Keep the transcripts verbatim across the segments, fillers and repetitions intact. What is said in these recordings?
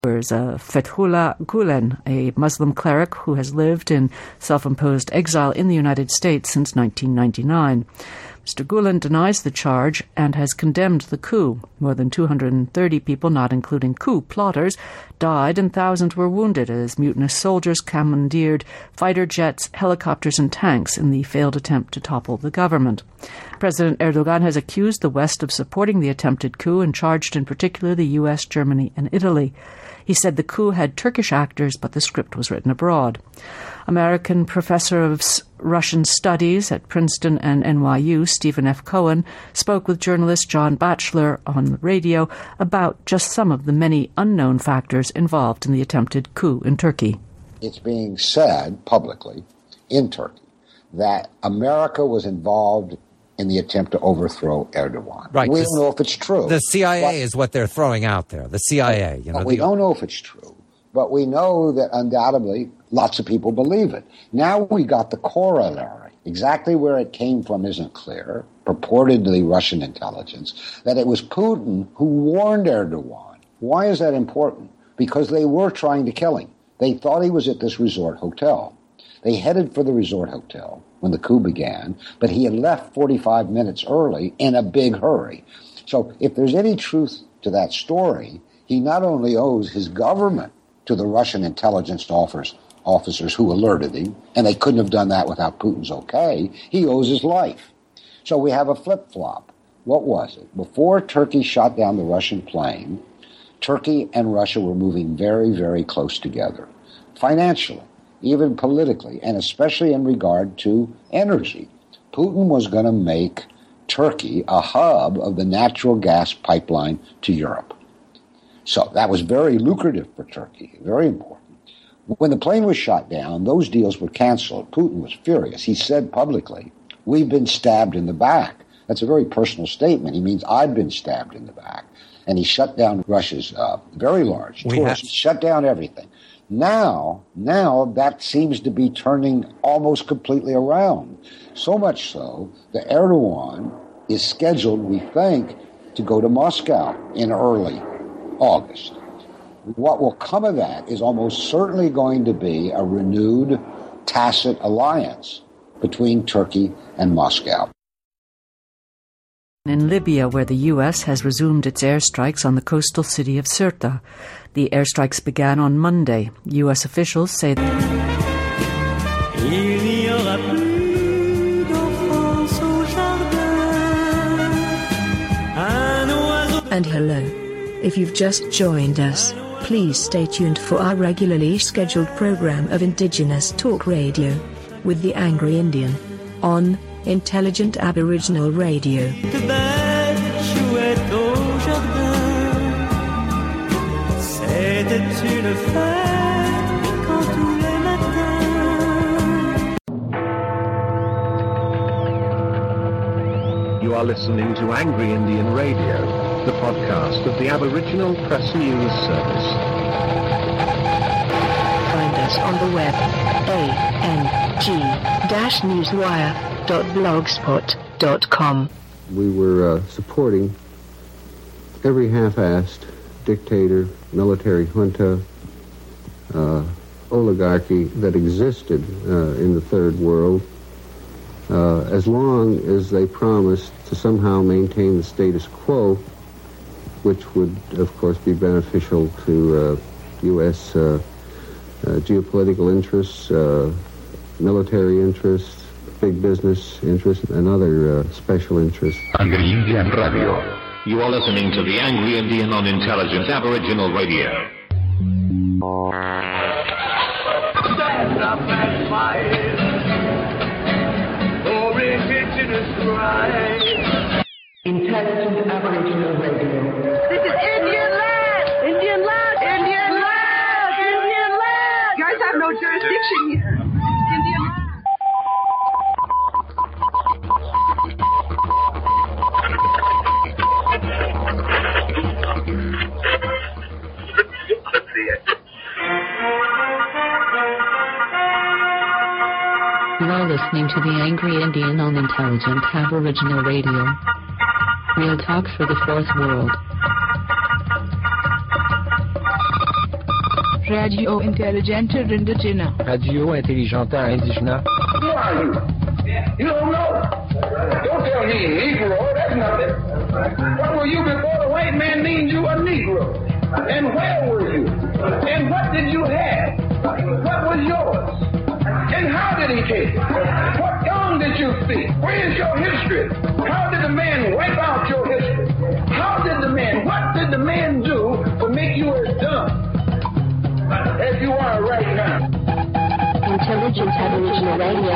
There's uh, Fethullah Gulen, a Muslim cleric who has lived in self-imposed exile in the United States since nineteen ninety-nine. Mister Gulen denies the charge and has condemned the coup. More than two hundred thirty people, not including coup plotters, died and thousands were wounded as mutinous soldiers commandeered fighter jets, helicopters and tanks in the failed attempt to topple the government. President Erdogan has accused the West of supporting the attempted coup and charged in particular the U S, Germany and Italy. He said the coup had Turkish actors, but the script was written abroad. American professor of Russian studies at Princeton and N Y U, Stephen F. Cohen, spoke with journalist John Batchelor on the radio about just some of the many unknown factors involved in the attempted coup in Turkey. It's being said publicly in Turkey that America was involved in the attempt to overthrow Erdogan. Right. We don't know if it's true. The C I A but, is what they're throwing out there. The C I A. You know, but we the, don't know if it's true. But we know that undoubtedly lots of people believe it. Now we got the corollary. Exactly where it came from isn't clear. Purportedly Russian intelligence. That it was Putin who warned Erdogan. Why is that important? Because they were trying to kill him. They thought he was at this resort hotel. They headed for the resort hotel when the coup began, but he had left forty-five minutes early in a big hurry. So if there's any truth to that story, he not only owes his government to the Russian intelligence officers, officers who alerted him, and they couldn't have done that without Putin's okay, he owes his life. So we have a flip-flop. What was it? Before Turkey shot down the Russian plane, Turkey and Russia were moving very, very close together, financially, even politically, and especially in regard to energy. Putin was going to make Turkey a hub of the natural gas pipeline to Europe. So that was very lucrative for Turkey, very important. When the plane was shot down, those deals were canceled. Putin was furious. He said publicly, "We've been stabbed in the back." That's a very personal statement. He means, I've been stabbed in the back. And he shut down Russia's uh, very large tourists, shut down everything. Now, now that seems to be turning almost completely around. So much so that Erdogan is scheduled, we think, to go to Moscow in early August. What will come of that is almost certainly going to be a renewed tacit alliance between Turkey and Moscow. In Libya, where the U S has resumed its airstrikes on the coastal city of Sirte. The airstrikes began on Monday. U S officials say that And hello. If you've just joined us, please stay tuned for our regularly scheduled program of Indigenous Talk Radio with the Angry Indian on Intelligent Aboriginal Radio. You are listening to Angry Indian Radio, the podcast of the Aboriginal Press News Service. Find us on the web, a n g dash newswire dot blogspot dot com. We were uh, supporting every half-assed dictator, military junta, uh, oligarchy that existed uh, in the Third World, uh, as long as they promised to somehow maintain the status quo, which would, of course, be beneficial to uh, U S uh, uh, geopolitical interests, uh, military interests, big business interests, and other uh, special interests. Angry Indian Radio. You are listening to the Angry Indian on Intelligent Aboriginal Radio. Stand up and fight for Indigenous rights. Intelligent Aboriginal Radio. This is Indian land! Indian land! Indian land! Indian land! You guys have no jurisdiction here. Indian land. You are listening to the Angry Indian on Intelligent Aboriginal Radio. Real talk for the Fourth World. Radio Intelligente Indígena. Radio Intelligente Indígena. Who are you? You don't know. Don't tell me Negro. That's nothing. What were you before the white man named you a Negro? And where were you? And what did you have? What was yours? And how did he take it? What tongue did you speak? Where is your history? How did the man wipe out your history? How did the man, what did the man do to make you as dumb as you are right now? Intelligent Aboriginal Radio.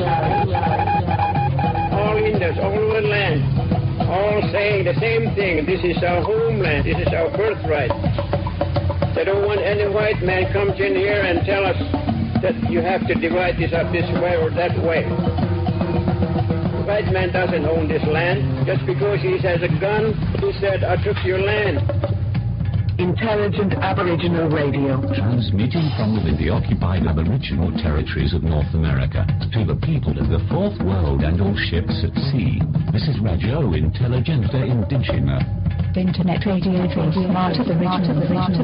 All Indians, all over the land, all saying the same thing. This is our homeland. This is our birthright. They don't want any white man comes in here and tell us that you have to divide this up this way or that way. The white man doesn't own this land. Just because he has a gun, he said, I took your land. Intelligent Aboriginal Radio. Transmitting from within the occupied Aboriginal territories of North America to the people of the Fourth World and all ships at sea. This is Radio Intelligente Indígena. Internet Radio for Smart Aboriginal.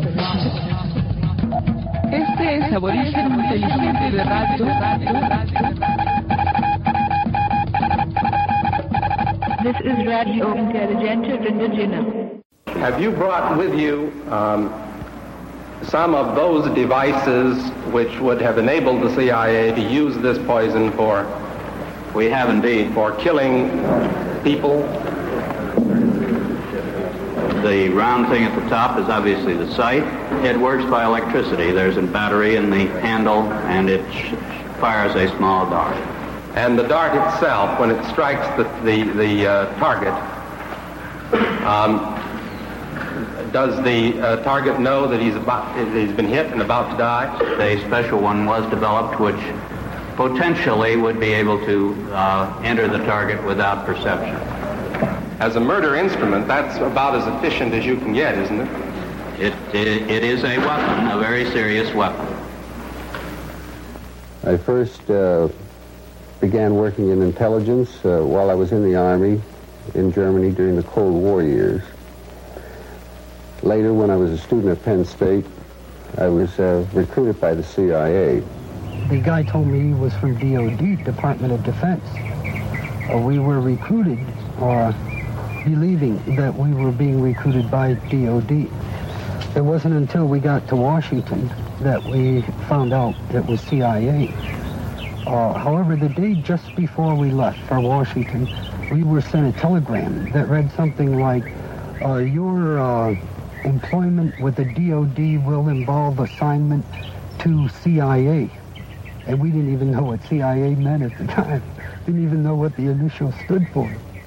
Este es Aborigen Inteligente de Radio. This is Radio Intelligente Indígena. Have you brought with you um, some of those devices which would have enabled the C I A to use this poison for, we have indeed, for killing people? The round thing at the top is obviously the sight. It works by electricity. There's a battery in the handle, and it sh- fires a small dart. And the dart itself, when it strikes the, the, the uh, target, um, does the uh, target know that he's about he's been hit and about to die? A special one was developed which potentially would be able to uh, enter the target without perception. As a murder instrument, that's about as efficient as you can get, isn't it? It, it, it is a weapon, a very serious weapon. I first uh, began working in intelligence uh, while I was in the Army in Germany during the Cold War years. Later, when I was a student at Penn State, I was uh, recruited by the C I A. The guy told me he was from D O D, Department of Defense. Uh, we were recruited, or believing that we were being recruited by D O D. It wasn't until we got to Washington that we found out it was C I A. Uh, however, the day just before we left for Washington, we were sent a telegram that read something like, uh, your uh, employment with the D O D will involve assignment to C I A. And we didn't even know what C I A meant at the time. Didn't even know what the initials stood for.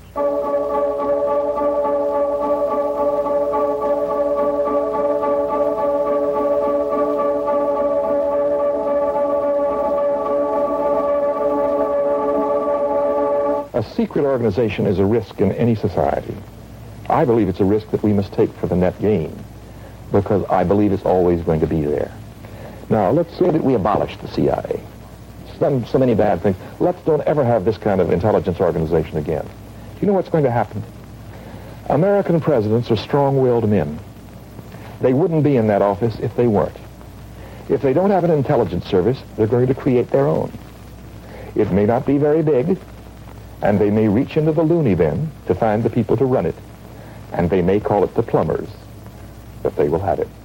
A secret organization is a risk in any society. I believe it's a risk that we must take for the net gain, because I believe it's always going to be there. Now, let's say that we abolish the C I A. It's done so many bad things. Let's don't ever have this kind of intelligence organization again. Do you know what's going to happen? American presidents are strong-willed men. They wouldn't be in that office if they weren't. If they don't have an intelligence service, they're going to create their own. It may not be very big, and they may reach into the loony bin to find the people to run it, and they may call it the plumbers, but they will have it.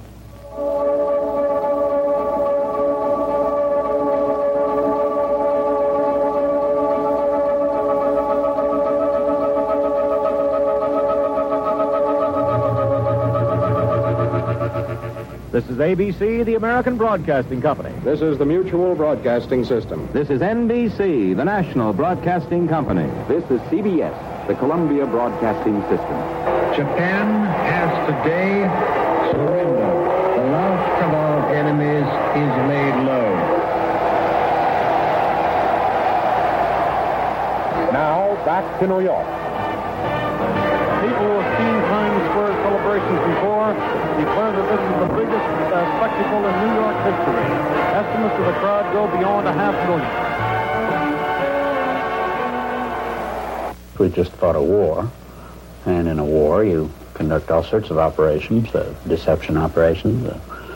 This is A B C, the American Broadcasting Company. This is the Mutual Broadcasting System. This is N B C, the National Broadcasting Company. This is C B S, the Columbia Broadcasting System. Japan has today surrendered. The last of our enemies is laid low. Now, back to New York. People who have seen Times Square celebrations before declare that this is the biggest uh, spectacle in New York history. Estimates of the crowd go beyond a half million. We just fought a war, and in a war you conduct all sorts of operations, uh, deception operations, uh,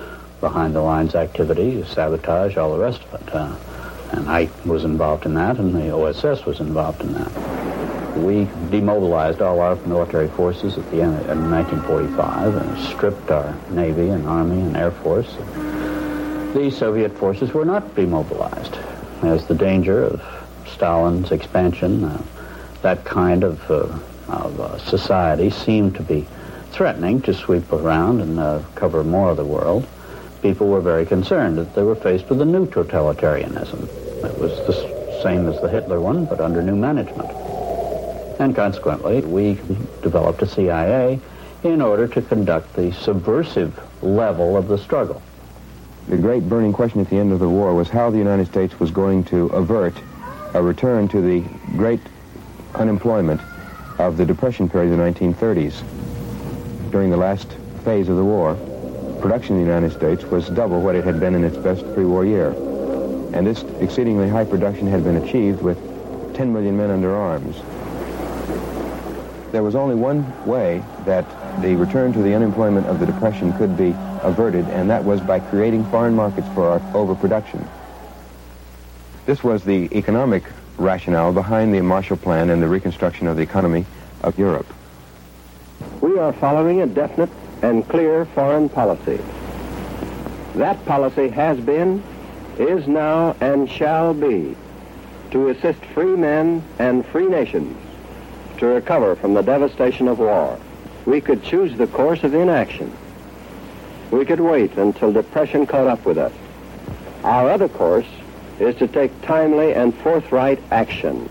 behind-the-lines activity, sabotage, all the rest of it. Uh, and I was involved in that, and the O S S was involved in that. We demobilized all our military forces at the end of nineteen forty-five and stripped our Navy and Army and Air Force. The Soviet forces were not demobilized, as the danger of Stalin's expansion, uh, that kind of, uh, of uh, society seemed to be threatening to sweep around and uh, cover more of the world. People were very concerned that they were faced with a new totalitarianism. It was the same as the Hitler one, but under new management. And consequently, we developed a C I A in order to conduct the subversive level of the struggle. The great burning question at the end of the war was how the United States was going to avert a return to the great unemployment of the Depression period of the nineteen thirties. During the last phase of the war, production in the United States was double what it had been in its best pre-war year. And this exceedingly high production had been achieved with ten million men under arms. There was only one way that the return to the unemployment of the Depression could be averted, and that was by creating foreign markets for our overproduction. This was the economic rationale behind the Marshall Plan and the reconstruction of the economy of Europe. We are following a definite and clear foreign policy. That policy has been, is now, and shall be to assist free men and free nations to recover from the devastation of war. We could choose the course of inaction. We could wait until depression caught up with us. Our other course is to take timely and forthright action.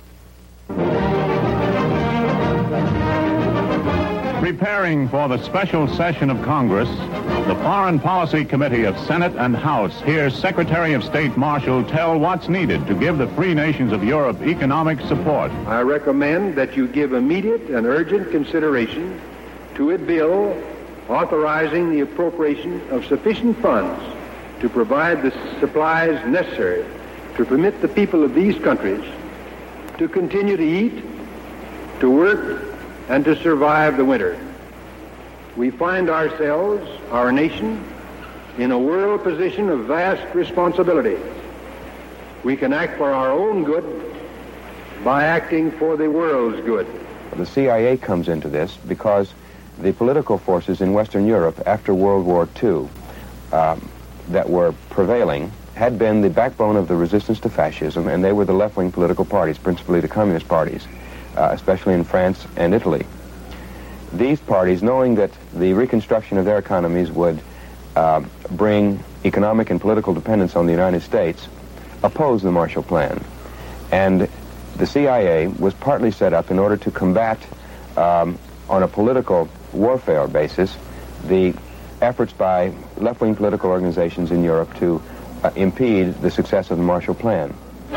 Preparing for the special session of Congress, the Foreign Policy Committee of Senate and House hears Secretary of State Marshall tell what's needed to give the free nations of Europe economic support. I recommend that you give immediate and urgent consideration to a bill authorizing the appropriation of sufficient funds to provide the supplies necessary to permit the people of these countries to continue to eat, to work, and to survive the winter. We find ourselves, our nation, in a world position of vast responsibility. We can act for our own good by acting for the world's good. The C I A comes into this because the political forces in Western Europe after World War Two um, that were prevailing had been the backbone of the resistance to fascism, and they were the left-wing political parties, principally the communist parties, uh, especially in France and Italy. These parties, knowing that the reconstruction of their economies would uh, bring economic and political dependence on the United States, opposed the Marshall Plan. And the C I A was partly set up in order to combat, um, on a political warfare basis, the efforts by left-wing political organizations in Europe to uh, impede the success of the Marshall Plan.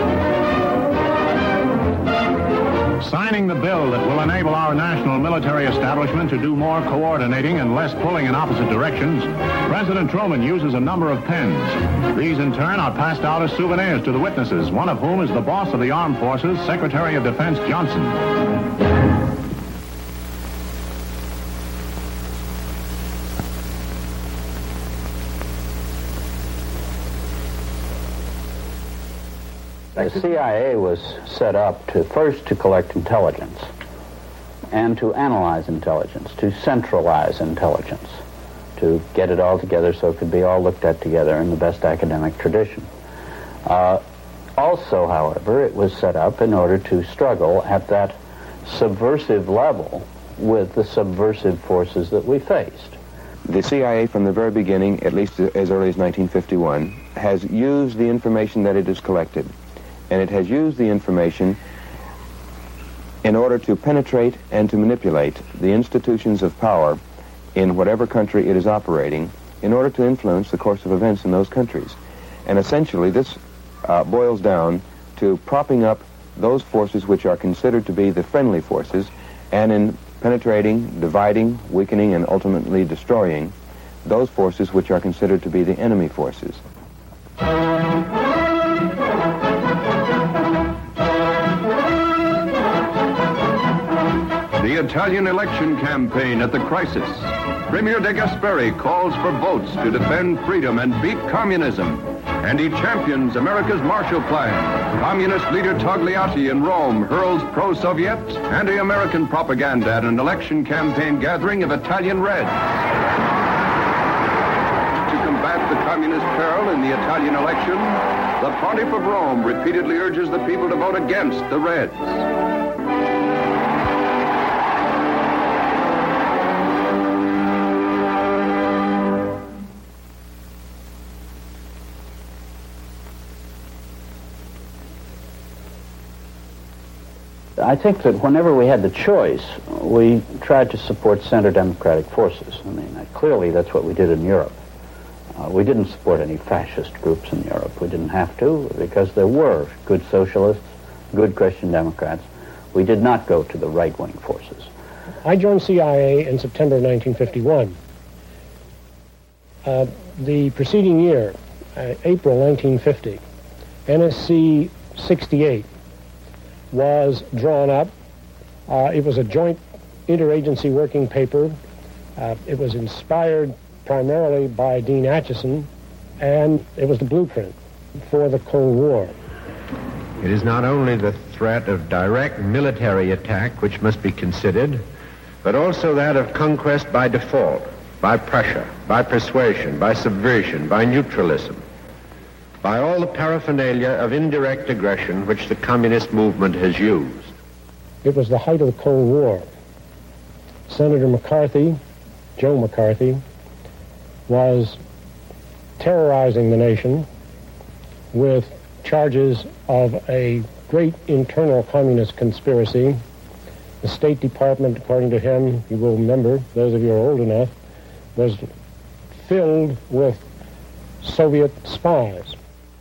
Signing the bill that will enable our national military establishment to do more coordinating and less pulling in opposite directions, President Truman uses a number of pens. These, in turn, are passed out as souvenirs to the witnesses, one of whom is the boss of the Armed Forces, Secretary of Defense Johnson. The C I A was set up to first to collect intelligence and to analyze intelligence, to centralize intelligence, to get it all together so it could be all looked at together in the best academic tradition. Uh, also, however, it was set up in order to struggle at that subversive level with the subversive forces that we faced. The C I A from the very beginning, at least as early as nineteen fifty-one, has used the information that it has collected. And it has used the information in order to penetrate and to manipulate the institutions of power in whatever country it is operating in order to influence the course of events in those countries. And essentially this uh, boils down to propping up those forces which are considered to be the friendly forces, and in penetrating, dividing, weakening, and ultimately destroying those forces which are considered to be the enemy forces. The Italian election campaign at the crisis. Premier de Gasperi calls for votes to defend freedom and beat communism. And he champions America's Marshall Plan. Communist leader Togliatti in Rome hurls pro-Soviet, anti-American propaganda at an election campaign gathering of Italian Reds. To combat the communist peril in the Italian election, the Pontiff of Rome repeatedly urges the people to vote against the Reds. I think that whenever we had the choice, we tried to support center democratic forces. I mean, uh, clearly that's what we did in Europe. Uh, we didn't support any fascist groups in Europe. We didn't have to because there were good socialists, good Christian Democrats. We did not go to the right-wing forces. I joined C I A in September of nineteen fifty-one. Uh, the preceding year, uh, April nineteen fifty, N S C sixty-eight was drawn up. Uh, it was a joint interagency working paper. Uh, it was inspired primarily by Dean Acheson, and it was the blueprint for the Cold War. It is not only the threat of direct military attack which must be considered, but also that of conquest by default, by pressure, by persuasion, by subversion, by neutralism, by all the paraphernalia of indirect aggression which the communist movement has used. It was the height of the Cold War. Senator McCarthy, Joe McCarthy, was terrorizing the nation with charges of a great internal communist conspiracy. The State Department, according to him, you will remember, those of you who are old enough, was filled with Soviet spies.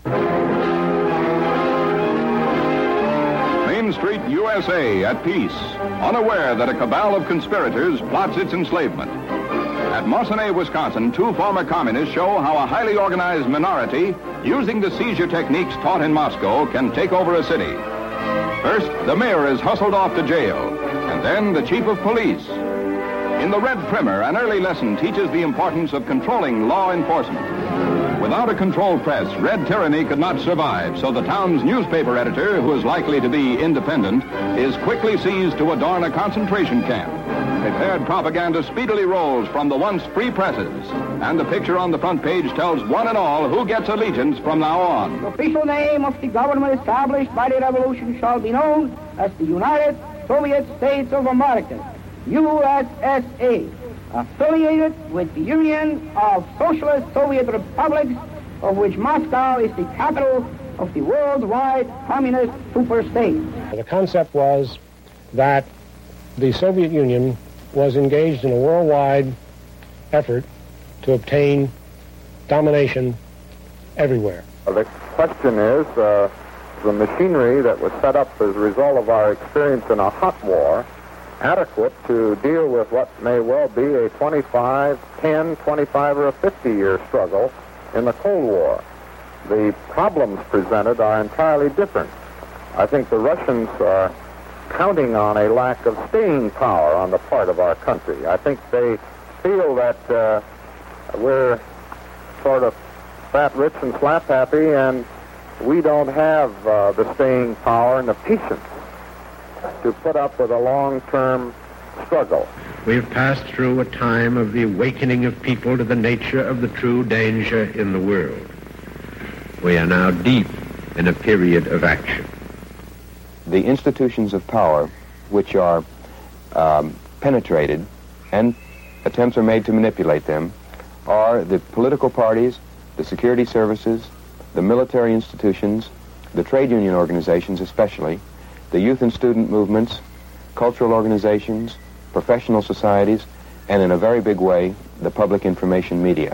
Main Street, U S A, at peace, unaware that a cabal of conspirators plots its enslavement. At Mosinee, Wisconsin, two former communists show how a highly organized minority, using the seizure techniques taught in Moscow, can take over a city. First, the mayor is hustled off to jail, and then the chief of police. In the Red Primer, an early lesson teaches the importance of controlling law enforcement. Without a controlled press, red tyranny could not survive, so the town's newspaper editor, who is likely to be independent, is quickly seized to adorn a concentration camp. Prepared propaganda speedily rolls from the once free presses, and the picture on the front page tells one and all who gets allegiance from now on. The official name of the government established by the revolution shall be known as the United Soviet States of America, U S S A, affiliated with the Union of Socialist Soviet Republics, of which Moscow is the capital of the worldwide communist superstate. The concept was that the Soviet Union was engaged in a worldwide effort to obtain domination everywhere. The question is, uh, the machinery that was set up as a result of our experience in a hot war adequate to deal with what may well be a twenty-five, ten, twenty-five, or a fifty-year struggle in the Cold War? The problems presented are entirely different. I think the Russians are counting on a lack of staying power on the part of our country. I think they feel that uh, we're sort of fat, rich, and slap happy, and we don't have uh, the staying power and the patience to put up with a long-term struggle. We've passed through a time of the awakening of people to the nature of the true danger in the world. We are now deep in a period of action. The institutions of power, which are um, penetrated and attempts are made to manipulate them, are the political parties, the security services, the military institutions, the trade union organizations especially, the youth and student movements, cultural organizations, professional societies, and in a very big way, the public information media.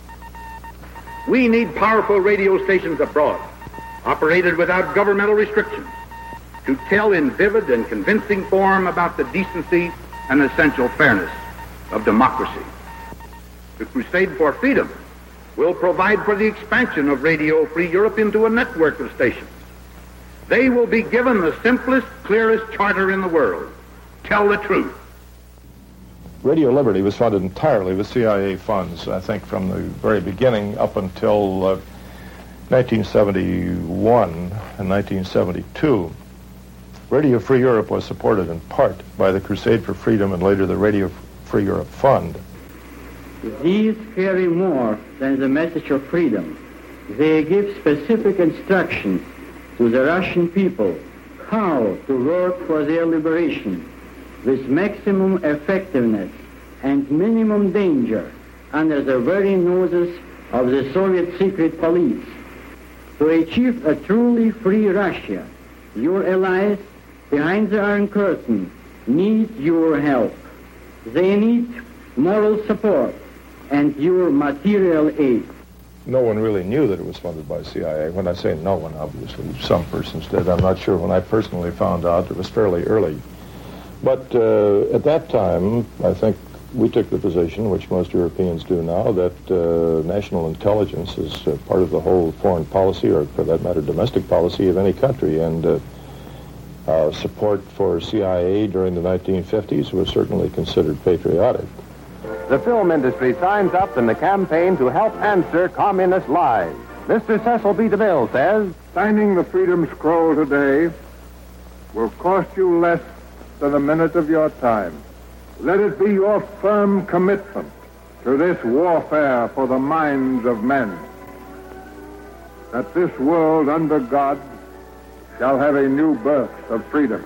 We need powerful radio stations abroad, operated without governmental restrictions, to tell in vivid and convincing form about the decency and essential fairness of democracy. The crusade for freedom will provide for the expansion of Radio Free Europe into a network of stations. They will be given the simplest, clearest charter in the world. Tell the truth. Radio Liberty was funded entirely with C I A funds, I think, from the very beginning up until uh, nineteen seventy-one and nineteen seventy-two. Radio Free Europe was supported in part by the Crusade for Freedom and later the Radio Free Europe Fund. These carry more than the message of freedom. They give specific instructions to the Russian people how to work for their liberation with maximum effectiveness and minimum danger under the very noses of the Soviet secret police. To achieve a truly free Russia, your allies behind the Iron Curtain need your help. They need moral support and your material aid. No one really knew that it was funded by C I A. When I say no one, obviously, some persons did. I'm not sure. When I personally found out, it was fairly early. But uh, at that time, I think we took the position, which most Europeans do now, that uh, national intelligence is uh, part of the whole foreign policy, or for that matter, domestic policy of any country. And uh, our support for C I A during the nineteen fifties was certainly considered patriotic. The film industry signs up in the campaign to help answer communist lies. Mister Cecil B. DeMille says, signing the Freedom Scroll today will cost you less than a minute of your time. Let it be your firm commitment to this warfare for the minds of men, that this world under God shall have a new birth of freedom.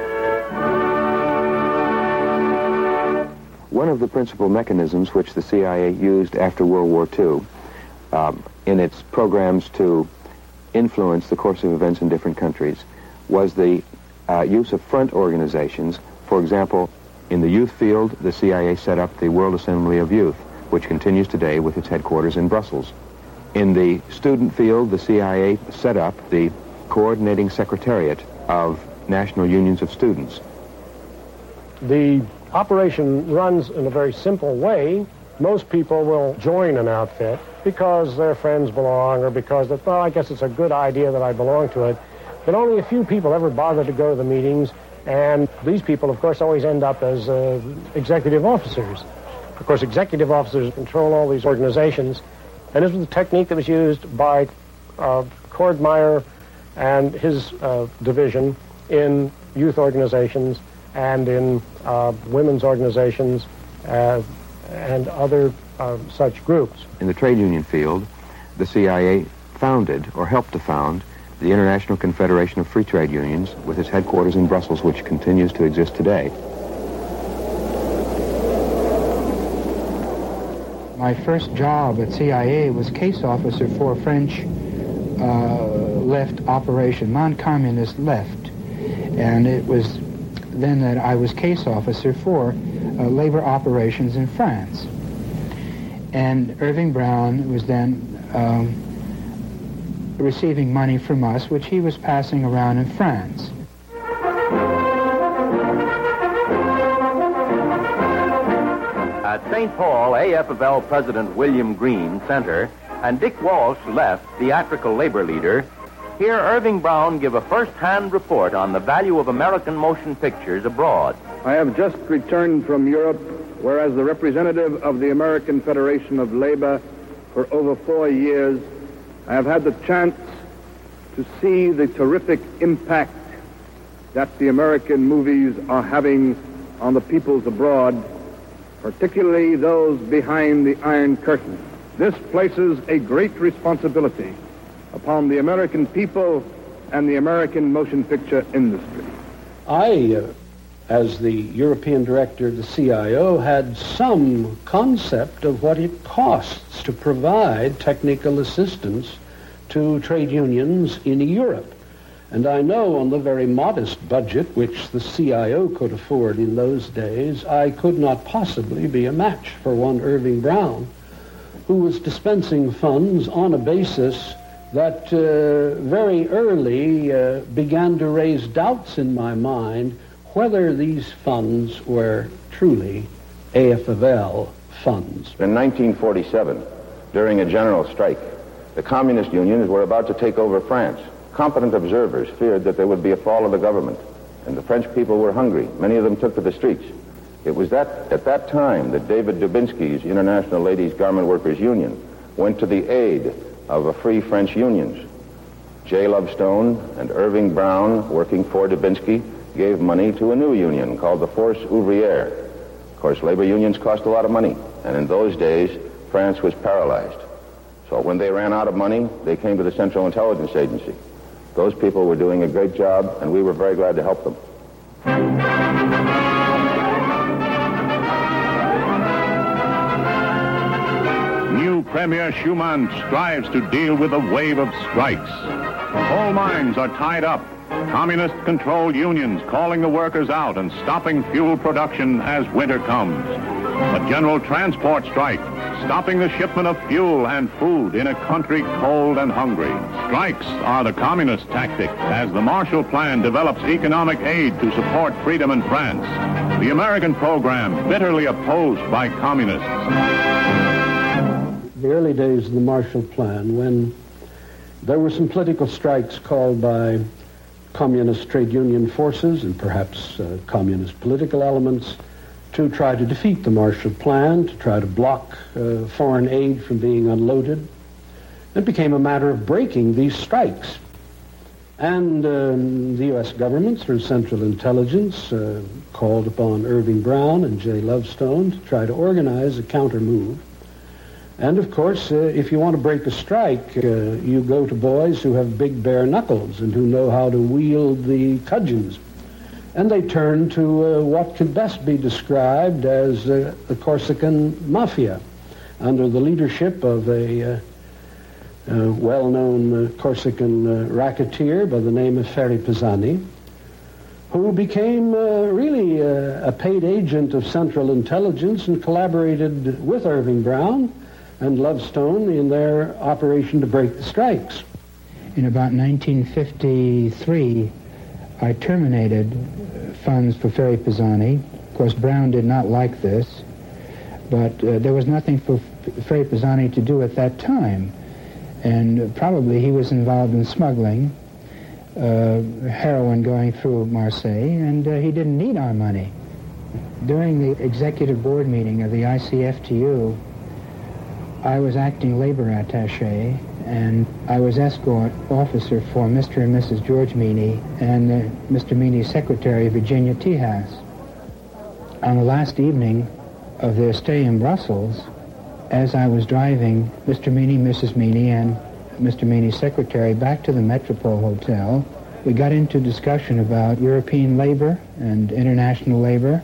One of the principal mechanisms which the C I A used after World War Two um, in its programs to influence the course of events in different countries was the uh, use of front organizations. For example, in the youth field, the C I A set up the World Assembly of Youth, which continues today with its headquarters in Brussels. In the student field, the C I A set up the Coordinating Secretariat of National Unions of Students. The operation runs in a very simple way. Most people will join an outfit because their friends belong or because, they, well, I guess it's a good idea that I belong to it. But only a few people ever bother to go to the meetings, and these people, of course, always end up as uh, executive officers. Of course, executive officers control all these organizations, and this was the technique that was used by uh, Cordmeyer and his uh, division in youth organizations and in uh, women's organizations uh, and other uh, such groups. In the trade union field, the C I A founded, or helped to found, the International Confederation of Free Trade Unions with its headquarters in Brussels, which continues to exist today. My first job at C I A was case officer for French uh, left operation, non-communist left. And it was then that I was case officer for uh, labor operations in France. And Irving Brown was then um, receiving money from us, which he was passing around in France. At Saint Paul, A F of L President William Green, center, and Dick Walsh, left, theatrical labor leader, hear Irving Brown give a first-hand report on the value of American motion pictures abroad. I have just returned from Europe, where as the representative of the American Federation of Labor for over four years, I have had the chance to see the terrific impact that the American movies are having on the peoples abroad, particularly those behind the Iron Curtain. This places a great responsibility upon the American people and the American motion picture industry. I, uh, as the European director of the C I O, had some concept of what it costs to provide technical assistance to trade unions in Europe. And I know on the very modest budget which the C I O could afford in those days, I could not possibly be a match for one Irving Brown, who was dispensing funds on a basis that uh, very early uh, began to raise doubts in my mind whether these funds were truly A F of L funds. In nineteen forty-seven, during a general strike, the communist unions were about to take over France. Competent observers feared that there would be a fall of the government, and the French people were hungry. Many of them took to the streets. It was that at that time that David Dubinsky's International Ladies Garment Workers Union went to the aid of a free French unions. J. Lovestone and Irving Brown, working for Dubinsky, gave money to a new union called the Force Ouvrière. Of course, labor unions cost a lot of money, and in those days, France was paralyzed. So when they ran out of money, they came to the Central Intelligence Agency. Those people were doing a great job, and we were very glad to help them. New Premier Schumann strives to deal with a wave of strikes. Coal mines are tied up. Communist-controlled unions calling the workers out and stopping fuel production as winter comes. A general transport strike, stopping the shipment of fuel and food in a country cold and hungry. Strikes are the communist tactic as the Marshall Plan develops economic aid to support freedom in France. The American program bitterly opposed by communists. The early days of the Marshall Plan, when there were some political strikes called by communist trade union forces and perhaps uh, communist political elements to try to defeat the Marshall Plan, to try to block uh, foreign aid from being unloaded. It became a matter of breaking these strikes. And um, the U S government, through Central Intelligence, uh, called upon Irving Brown and J. Lovestone to try to organize a counter-move. And of course, uh, if you want to break a strike, uh, you go to boys who have big bare knuckles and who know how to wield the cudgels. And they turn to uh, what could best be described as uh, the Corsican Mafia, under the leadership of a uh, uh, well-known uh, Corsican uh, racketeer by the name of Ferry Pisani, who became uh, really uh, a paid agent of Central Intelligence and collaborated with Irving Brown and Lovestone in their operation to break the strikes. In about nineteen fifty-three, I terminated funds for Ferry Pisani. Of course, Brown did not like this, but uh, there was nothing for Ferry Pisani to do at that time, and uh, probably he was involved in smuggling uh, heroin going through Marseille, and uh, he didn't need our money. During the executive board meeting of the I C F T U, I was acting labor attaché, and I was escort officer for Mister and Missus George Meany and uh, Mister Meany's secretary, Virginia Tejas. On the last evening of their stay in Brussels, as I was driving Mister Meany, Missus Meany, and Mister Meany's secretary back to the Metropole Hotel, we got into discussion about European labor and international labor,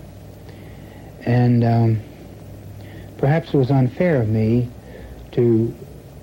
and um, perhaps it was unfair of me to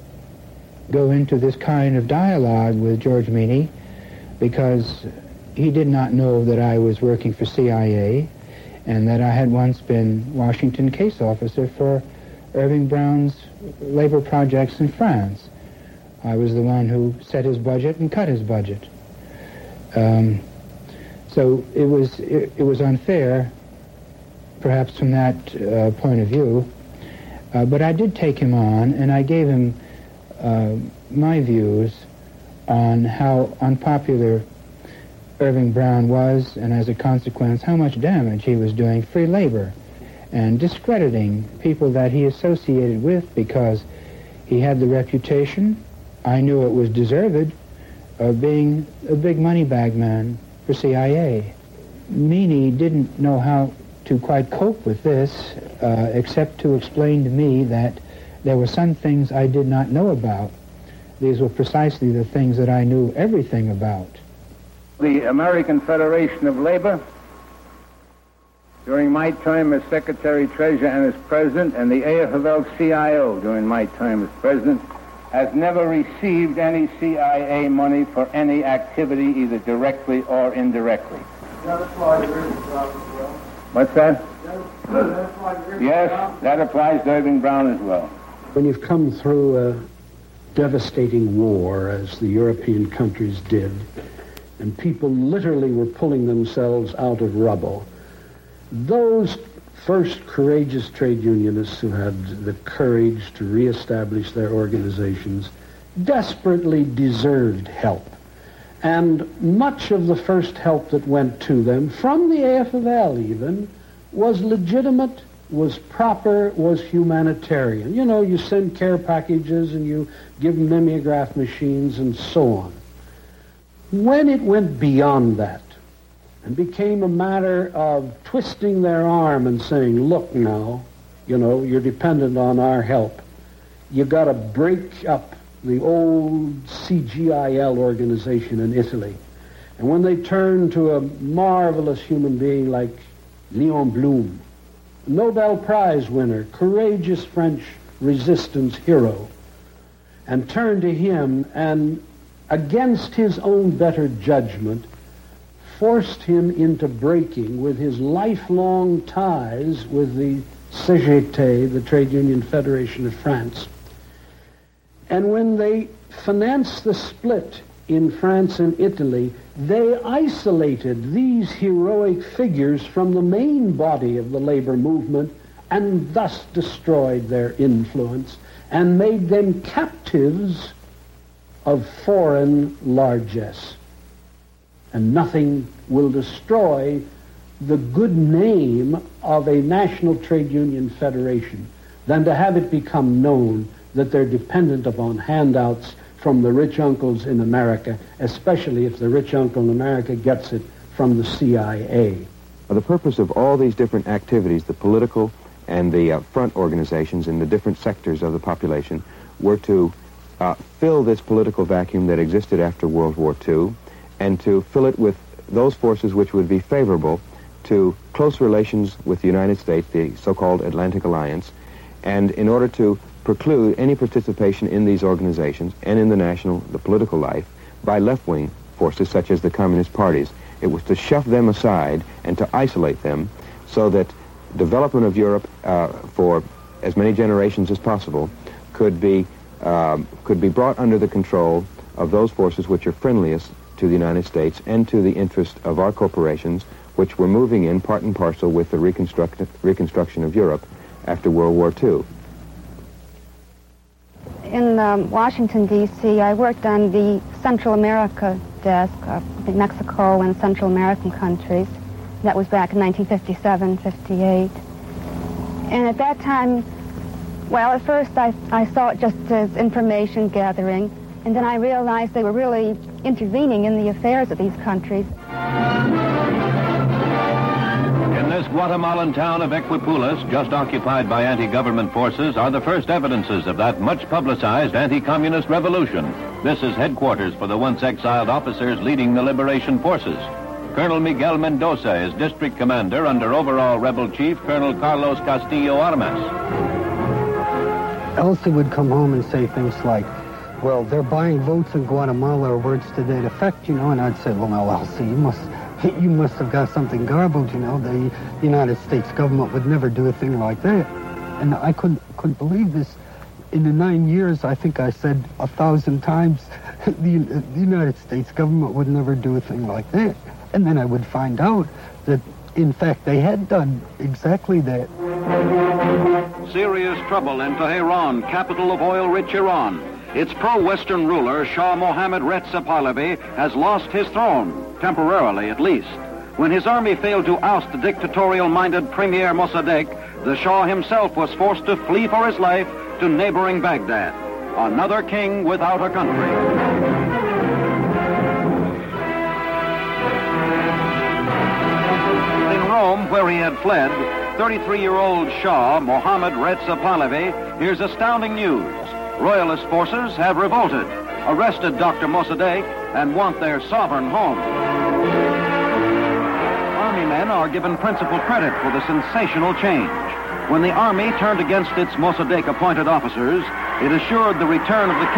go into this kind of dialogue with George Meany, because he did not know that I was working for C I A and that I had once been Washington case officer for Irving Brown's labor projects in France. I was the one who set his budget and cut his budget. Um, so it was it, it was unfair, perhaps from that uh, point of view. Uh, but I did take him on, and I gave him uh, my views on how unpopular Irving Brown was, and as a consequence, how much damage he was doing free labor and discrediting people that he associated with because he had the reputation, I knew it was deserved, of being a big money bag man for C I A. Meany didn't know how to quite cope with this, uh, except to explain to me that there were some things I did not know about. These were precisely the things that I knew everything about. The American Federation of Labor, during my time as Secretary-Treasurer and as President, and the A F L L C I O during my time as President, has never received any C I A money for any activity, either directly or indirectly. That applies to Irving Brown as well. What's that? That applies to Irving Yes, Brown. that applies to Irving Brown as well. When you've come through a devastating war, as the European countries did, and people literally were pulling themselves out of rubble, those first courageous trade unionists who had the courage to reestablish their organizations desperately deserved help. And much of the first help that went to them, from the A F L even, was legitimate, was proper, was humanitarian. You know, you send care packages and you give them mimeograph machines and so on. When it went beyond that and became a matter of twisting their arm and saying, look now, you know, you're dependent on our help. You got to break up the old C G I L organization in Italy. And when they turned to a marvelous human being like Léon Blum, Nobel Prize winner, courageous French resistance hero, and turned to him and, against his own better judgment, forced him into breaking with his lifelong ties with the C G T, the Trade Union Federation of France. And when they financed the split in France and Italy, they isolated these heroic figures from the main body of the labor movement and thus destroyed their influence and made them captives of foreign largesse. And nothing will destroy the good name of a national trade union federation than to have it become known that they're dependent upon handouts from the rich uncles in America, especially if the rich uncle in America gets it from the C I A. Well, the purpose of all these different activities, the political and the uh, front organizations in the different sectors of the population, were to uh, fill this political vacuum that existed after World War Two and to fill it with those forces which would be favorable to close relations with the United States, the so-called Atlantic Alliance, and in order to preclude any participation in these organizations and in the national, the political life by left-wing forces such as the communist parties. It was to shove them aside and to isolate them so that development of Europe uh, for as many generations as possible could be, um, could be brought under the control of those forces which are friendliest to the United States and to the interest of our corporations, which were moving in part and parcel with the reconstruct reconstruction of Europe after World War Two. In um, Washington, D C, I worked on the Central America desk of Mexico and Central American countries. That was back in nineteen fifty-seven, fifty-eight. And at that time, well, at first I, I saw it just as information gathering, and then I realized they were really intervening in the affairs of these countries. In this Guatemalan town of Equipulas, just occupied by anti-government forces, are the first evidences of that much-publicized anti-communist revolution. This is headquarters for the once exiled officers leading the liberation forces. Colonel Miguel Mendoza is district commander under overall rebel chief Colonel Carlos Castillo Armas. Elsie would come home and say things like, well, they're buying votes in Guatemala or words to that effect, you know, and I'd say, well, now, Elsie, you must... You must have got something garbled, you know. The United States government would never do a thing like that. And I couldn't couldn't believe this. In the nine years, I think I said a thousand times, the, the United States government would never do a thing like that. And then I would find out that, in fact, they had done exactly that. Serious trouble in Tehran, capital of oil-rich Iran. Its pro-Western ruler, Shah Mohammad Reza Pahlavi, has lost his throne, temporarily at least. When his army failed to oust the dictatorial-minded Premier Mossadegh, the Shah himself was forced to flee for his life to neighboring Baghdad. Another king without a country. In Rome, where he had fled, thirty-three-year-old Shah Mohammad Reza Pahlavi hears astounding news. Royalist forces have revolted, arrested Doctor Mossadegh, and want their sovereign home. Army men are given principal credit for the sensational change. When the army turned against its Mossadegh-appointed officers, it assured the return of the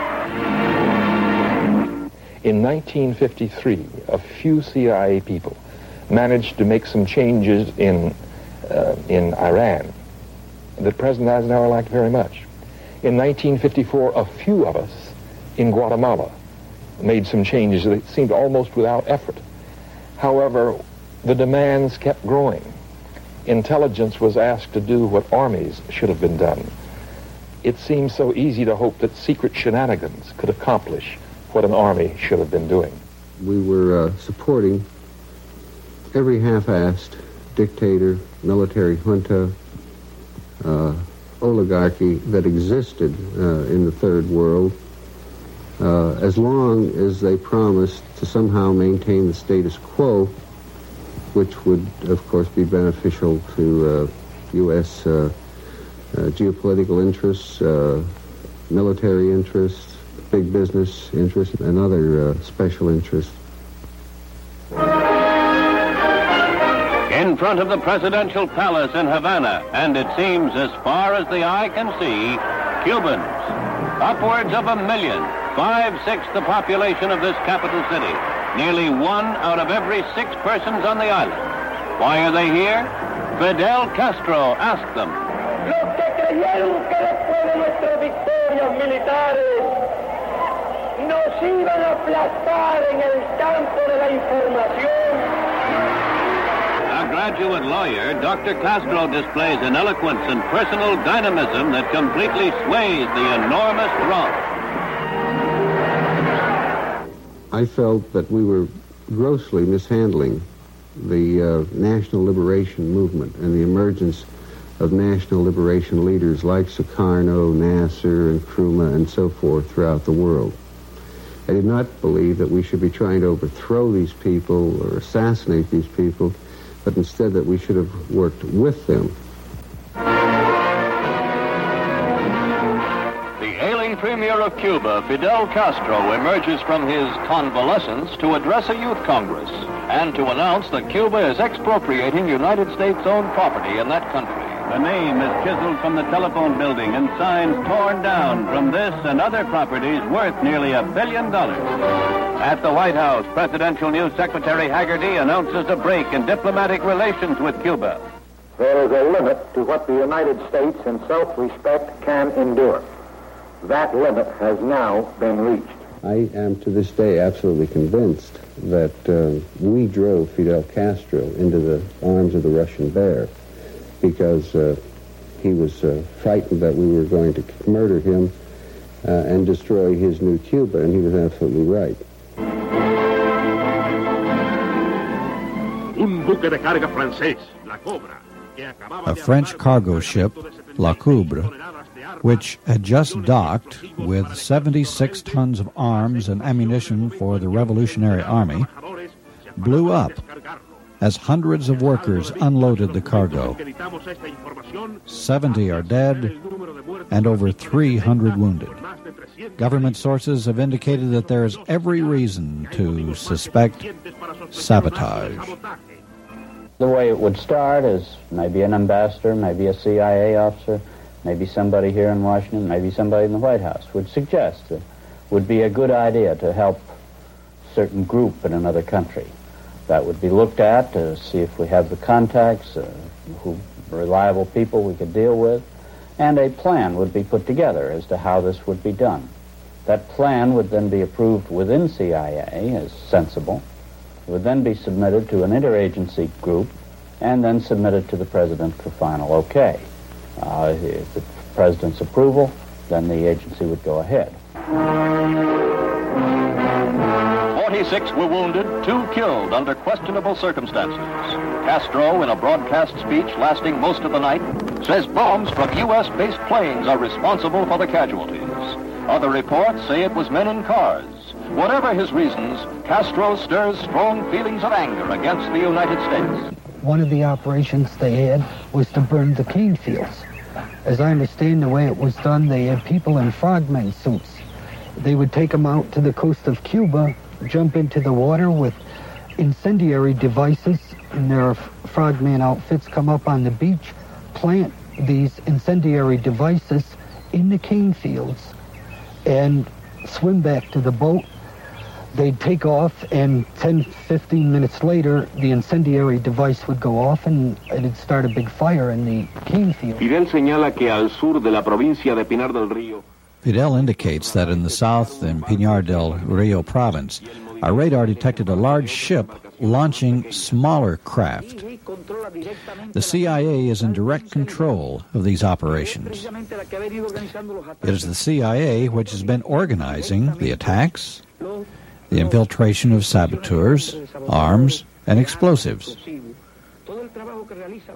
king. In nineteen fifty-three, a few C I A people managed to make some changes in, uh, in Iran that President Eisenhower liked very much. In nineteen fifty-four, a few of us in Guatemala made some changes that seemed almost without effort. However, the demands kept growing. Intelligence was asked to do what armies should have been done. It seemed so easy to hope that secret shenanigans could accomplish what an army should have been doing. We were uh, supporting every half-assed dictator military junta, uh, oligarchy that existed uh, in the Third World, uh, as long as they promised to somehow maintain the status quo, which would, of course, be beneficial to uh, U S uh, uh, geopolitical interests, uh, military interests, big business interests, and other uh, special interests. In front of the presidential palace in Havana, and it seems as far as the eye can see, Cubans, upwards of a million, five-sixths the population of this capital city, nearly one out of every six persons on the island. Why are they here? Fidel Castro asked them. Los que creyeron que después de nuestras victorias militares nos iban a aplastar en el campo de la información. A graduate lawyer, Doctor Castro displays an eloquence and personal dynamism that completely sways the enormous throng. I felt that we were grossly mishandling the uh, national liberation movement and the emergence of national liberation leaders like Sukarno, Nasser, and Nkrumah, and so forth throughout the world. I did not believe that we should be trying to overthrow these people or assassinate these people, but instead that we should have worked with them. The ailing premier of Cuba, Fidel Castro, emerges from his convalescence to address a youth congress and to announce that Cuba is expropriating United States-owned property in that country. The name is chiseled from the telephone building and signs torn down from this and other properties worth nearly a billion dollars. At the White House, Presidential News Secretary Haggerty announces a break in diplomatic relations with Cuba. There is a limit to what the United States in self-respect can endure. That limit has now been reached. I am to this day absolutely convinced that uh, we drove Fidel Castro into the arms of the Russian bear because uh, he was uh, frightened that we were going to murder him uh, and destroy his new Cuba, and he was absolutely right. A French cargo ship, La Coubre, which had just docked with seventy-six tons of arms and ammunition for the Revolutionary Army, blew up as hundreds of workers unloaded the cargo. seventy are dead and over three hundred wounded. Government sources have indicated that there is every reason to suspect sabotage. The way it would start is maybe an ambassador, maybe a C I A officer, maybe somebody here in Washington, maybe somebody in the White House would suggest that it would be a good idea to help a certain group in another country. That would be looked at to see if we have the contacts, uh, who reliable people we could deal with, and a plan would be put together as to how this would be done. That plan would then be approved within C I A as sensible. It would then be submitted to an interagency group and then submitted to the President for final okay. Uh, if the President's approval, then the agency would go ahead. forty-six were wounded, two killed under questionable circumstances. Castro, in a broadcast speech lasting most of the night, says bombs from U S-based planes are responsible for the casualties. Other reports say it was men in cars. Whatever his reasons, Castro stirs strong feelings of anger against the United States. One of the operations they had was to burn the cane fields. As I understand the way it was done, they had people in frogmen suits. They would take them out to the coast of Cuba, jump into the water with incendiary devices, and their frogman outfits come up on the beach, plant these incendiary devices in the cane fields, and swim back to the boat. They'd take off, and ten, fifteen minutes later, the incendiary device would go off, and it'd start a big fire in the cane field. Fidel señala que al sur de la provincia de Pinar del Río. Fidel indicates that in the south, in Pinar del Rio province, our radar detected a large ship launching smaller craft. The C I A is in direct control of these operations. It is the C I A which has been organizing the attacks, the infiltration of saboteurs, arms, and explosives. The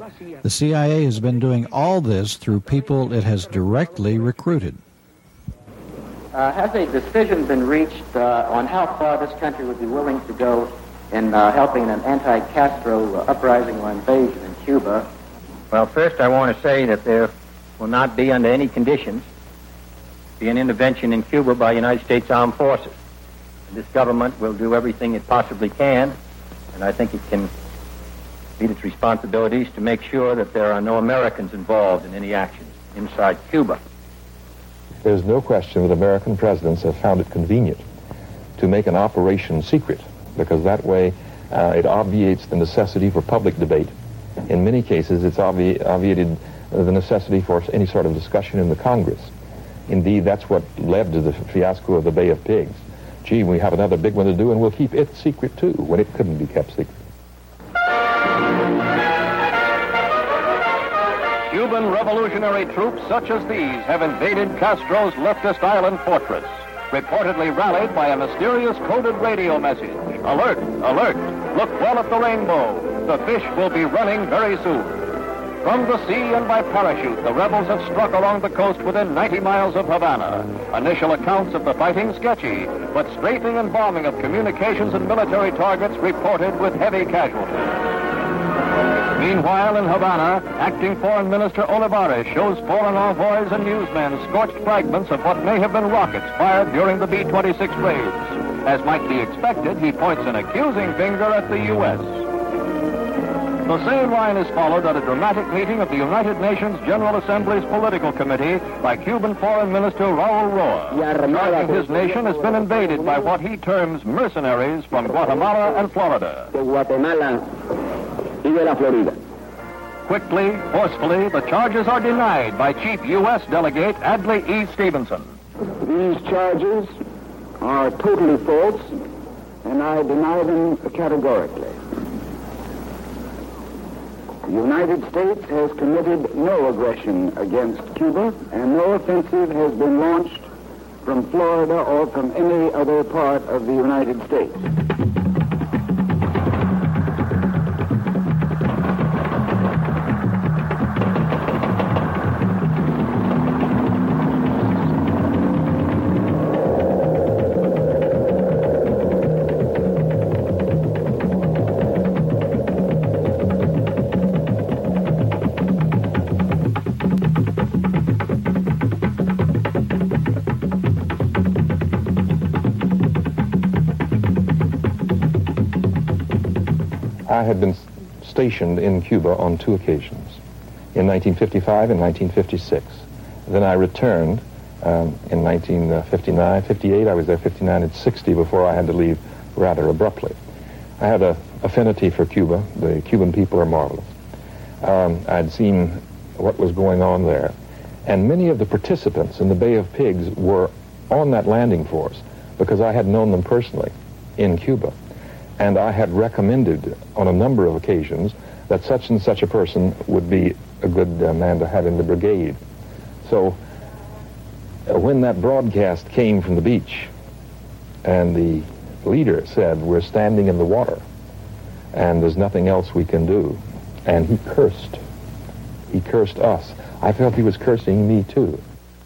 The C I A has been doing all this through people it has directly recruited. Uh, has a decision been reached uh, on how far this country would be willing to go in uh, helping an anti-Castro uh, uprising or invasion in Cuba? Well, first I want to say that there will not be under any conditions be an intervention in Cuba by United States Armed Forces. And this government will do everything it possibly can, and I think it can meet its responsibilities to make sure that there are no Americans involved in any actions inside Cuba. There's no question that American presidents have found it convenient to make an operation secret, because that way uh, it obviates the necessity for public debate. In many cases, it's obvi- obviated uh, the necessity for any sort of discussion in the Congress. Indeed, that's what led to the fiasco of the Bay of Pigs. Gee, we have another big one to do, and we'll keep it secret, too, when it couldn't be kept secret. Cuban revolutionary troops such as these have invaded Castro's leftist island fortress, reportedly rallied by a mysterious coded radio message. Alert, alert, look well at the rainbow. The fish will be running very soon. From the sea and by parachute, the rebels have struck along the coast within ninety miles of Havana. Initial accounts of the fighting sketchy, but strafing and bombing of communications and military targets reported with heavy casualties. Meanwhile, in Havana, acting Foreign Minister Olivares shows foreign envoys and newsmen scorched fragments of what may have been rockets fired during the B twenty-six raids. As might be expected, he points an accusing finger at the U S The same line is followed at a dramatic meeting of the United Nations General Assembly's Political Committee by Cuban Foreign Minister Raul Roa, charging his nation has been invaded by what he terms mercenaries from Guatemala and Florida. Quickly, forcefully, the charges are denied by Chief U S Delegate Adlai E. Stevenson. These charges are totally false, and I deny them categorically. The United States has committed no aggression against Cuba, and no offensive has been launched from Florida or from any other part of the United States. I had been stationed in Cuba on two occasions, in nineteen fifty-five and nineteen fifty-six. Then I returned um, in nineteen fifty-nine, fifty-eight. I was there fifty-nine and sixty before I had to leave rather abruptly. I had an affinity for Cuba. The Cuban people are marvelous. Um, I'd seen what was going on there. And many of the participants in the Bay of Pigs were on that landing force because I had known them personally in Cuba. And I had recommended on a number of occasions that such and such a person would be a good uh, man to have in the brigade. So uh, when that broadcast came from the beach and the leader said, "We're standing in the water and there's nothing else we can do," and he cursed. He cursed us. I felt he was cursing me too.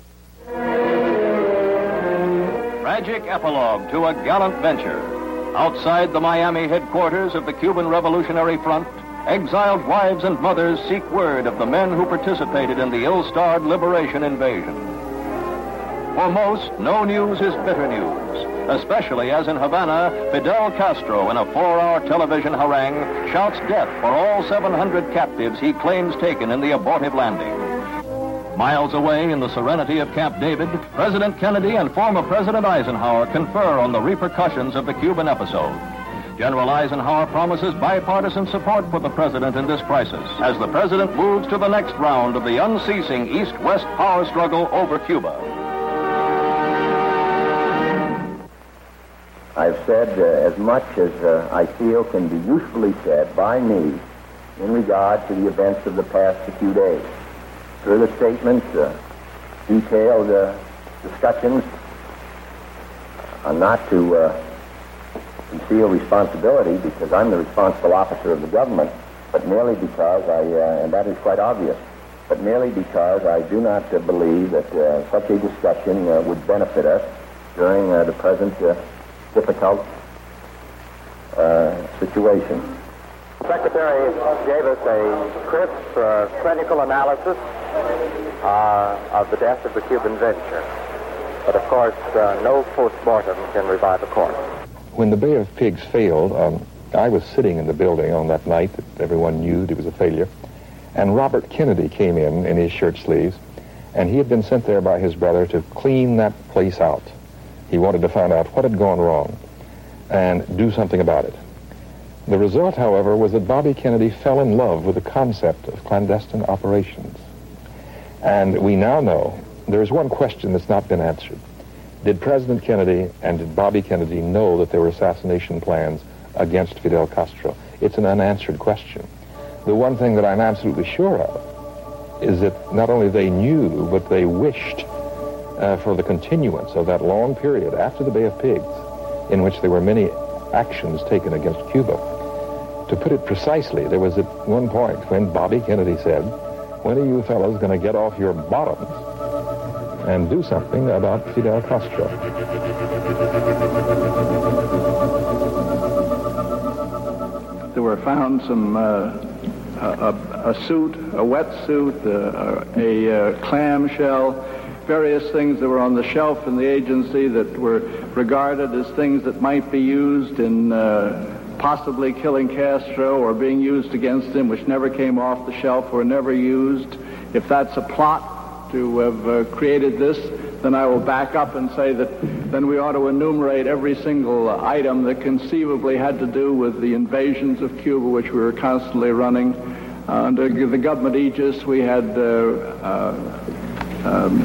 Tragic epilogue to a gallant venture. Outside the Miami headquarters of the Cuban Revolutionary Front, exiled wives and mothers seek word of the men who participated in the ill-starred liberation invasion. For most, no news is bitter news, especially as in Havana, Fidel Castro, in a four-hour television harangue, shouts death for all seven hundred captives he claims taken in the abortive landing. Miles away in the serenity of Camp David, President Kennedy and former President Eisenhower confer on the repercussions of the Cuban episode. General Eisenhower promises bipartisan support for the president in this crisis as the president moves to the next round of the unceasing East-West power struggle over Cuba. I've said uh, as much as uh, I feel can be usefully said by me in regard to the events of the past few days. Further statements, uh, detailed uh, discussions are not to uh, conceal responsibility, because I'm the responsible officer of the government, but merely because I, uh, and that is quite obvious, but merely because I do not uh, believe that uh, such a discussion uh, would benefit us during uh, the present uh, difficult uh, situation. The Secretary gave us a crisp, uh, clinical analysis uh, of the death of the Cuban venture. But, of course, uh, no post-mortem can revive a corpse. When the Bay of Pigs failed, um, I was sitting in the building on that night that everyone knew it was a failure, and Robert Kennedy came in in his shirt sleeves, and he had been sent there by his brother to clean that place out. He wanted to find out what had gone wrong and do something about it. The result, however, was that Bobby Kennedy fell in love with the concept of clandestine operations. And we now know there is one question that's not been answered. Did President Kennedy and did Bobby Kennedy know that there were assassination plans against Fidel Castro? It's an unanswered question. The one thing that I'm absolutely sure of is that not only they knew, but they wished uh, for the continuance of that long period after the Bay of Pigs, in which there were many actions taken against Cuba. To put it precisely, there was at one point when Bobby Kennedy said, "When are you fellas going to get off your bottoms and do something about Fidel Castro?" There were found some, uh, a, a suit, a wetsuit, uh, a, a clamshell, various things that were on the shelf in the agency that were regarded as things that might be used in uh, possibly killing Castro or being used against him, which never came off the shelf or never used. If that's a plot to have uh, created this, then I will back up and say that then we ought to enumerate every single uh, item that conceivably had to do with the invasions of Cuba, which we were constantly running. Uh, under the government aegis, we had uh, uh,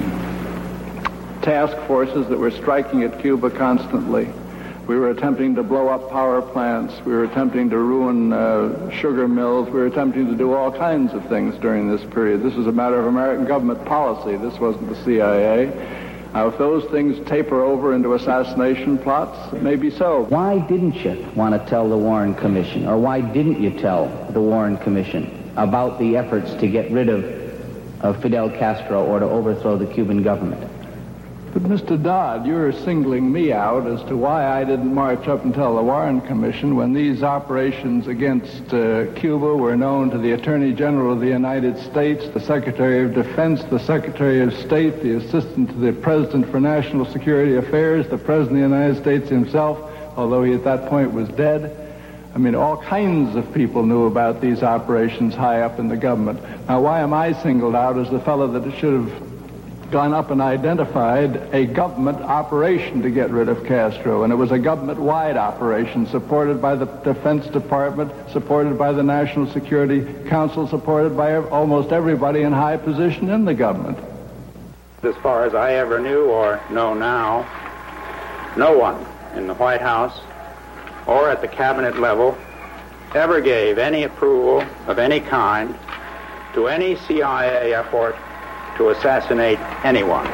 um, task forces that were striking at Cuba constantly. We were attempting to blow up power plants. We were attempting to ruin uh, sugar mills. We were attempting to do all kinds of things during this period. This was a matter of American government policy. This wasn't the C I A. Now, if those things taper over into assassination plots, it may be so. Why didn't you want to tell the Warren Commission, or why didn't you tell the Warren Commission about the efforts to get rid of, of Fidel Castro or to overthrow the Cuban government? But, Mister Dodd, you're singling me out as to why I didn't march up and tell the Warren Commission when these operations against uh, Cuba were known to the Attorney General of the United States, the Secretary of Defense, the Secretary of State, the Assistant to the President for National Security Affairs, the President of the United States himself, although he at that point was dead. I mean, all kinds of people knew about these operations high up in the government. Now, why am I singled out as the fellow that should have gone up and identified a government operation to get rid of Castro? And it was a government-wide operation supported by the Defense Department, supported by the National Security Council, supported by almost everybody in high position in the government. As far as I ever knew or know now, no one in the White House or at the cabinet level ever gave any approval of any kind to any C I A effort to assassinate anyone.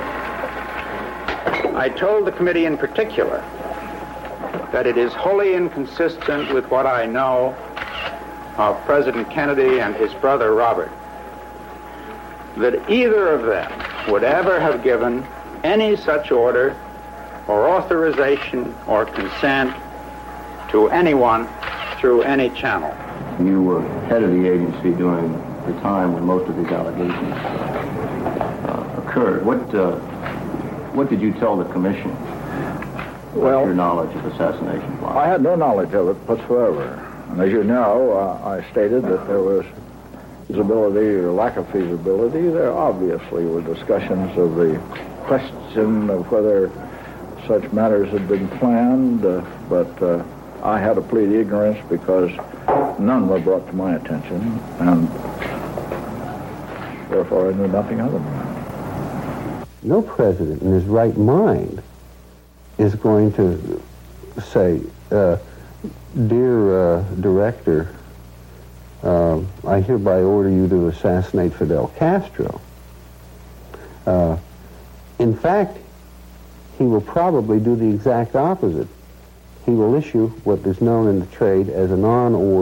I told the committee in particular that it is wholly inconsistent with what I know of President Kennedy and his brother Robert that either of them would ever have given any such order or authorization or consent to anyone through any channel. You were head of the agency during the time when most of these allegations uh, occurred. What uh, what did you tell the commission? Well, your knowledge of assassination plot? I had no knowledge of it whatsoever. And as you know, uh, I stated that there was feasibility or lack of feasibility. There obviously were discussions of the question of whether such matters had been planned, uh, but uh, I had to plead ignorance because none were brought to my attention, and therefore I knew nothing of them. No president in his right mind is going to say, uh, dear uh, director, uh, I hereby order you to assassinate Fidel Castro. Uh, in fact, he will probably do the exact opposite. He will issue what is known in the trade as a non-order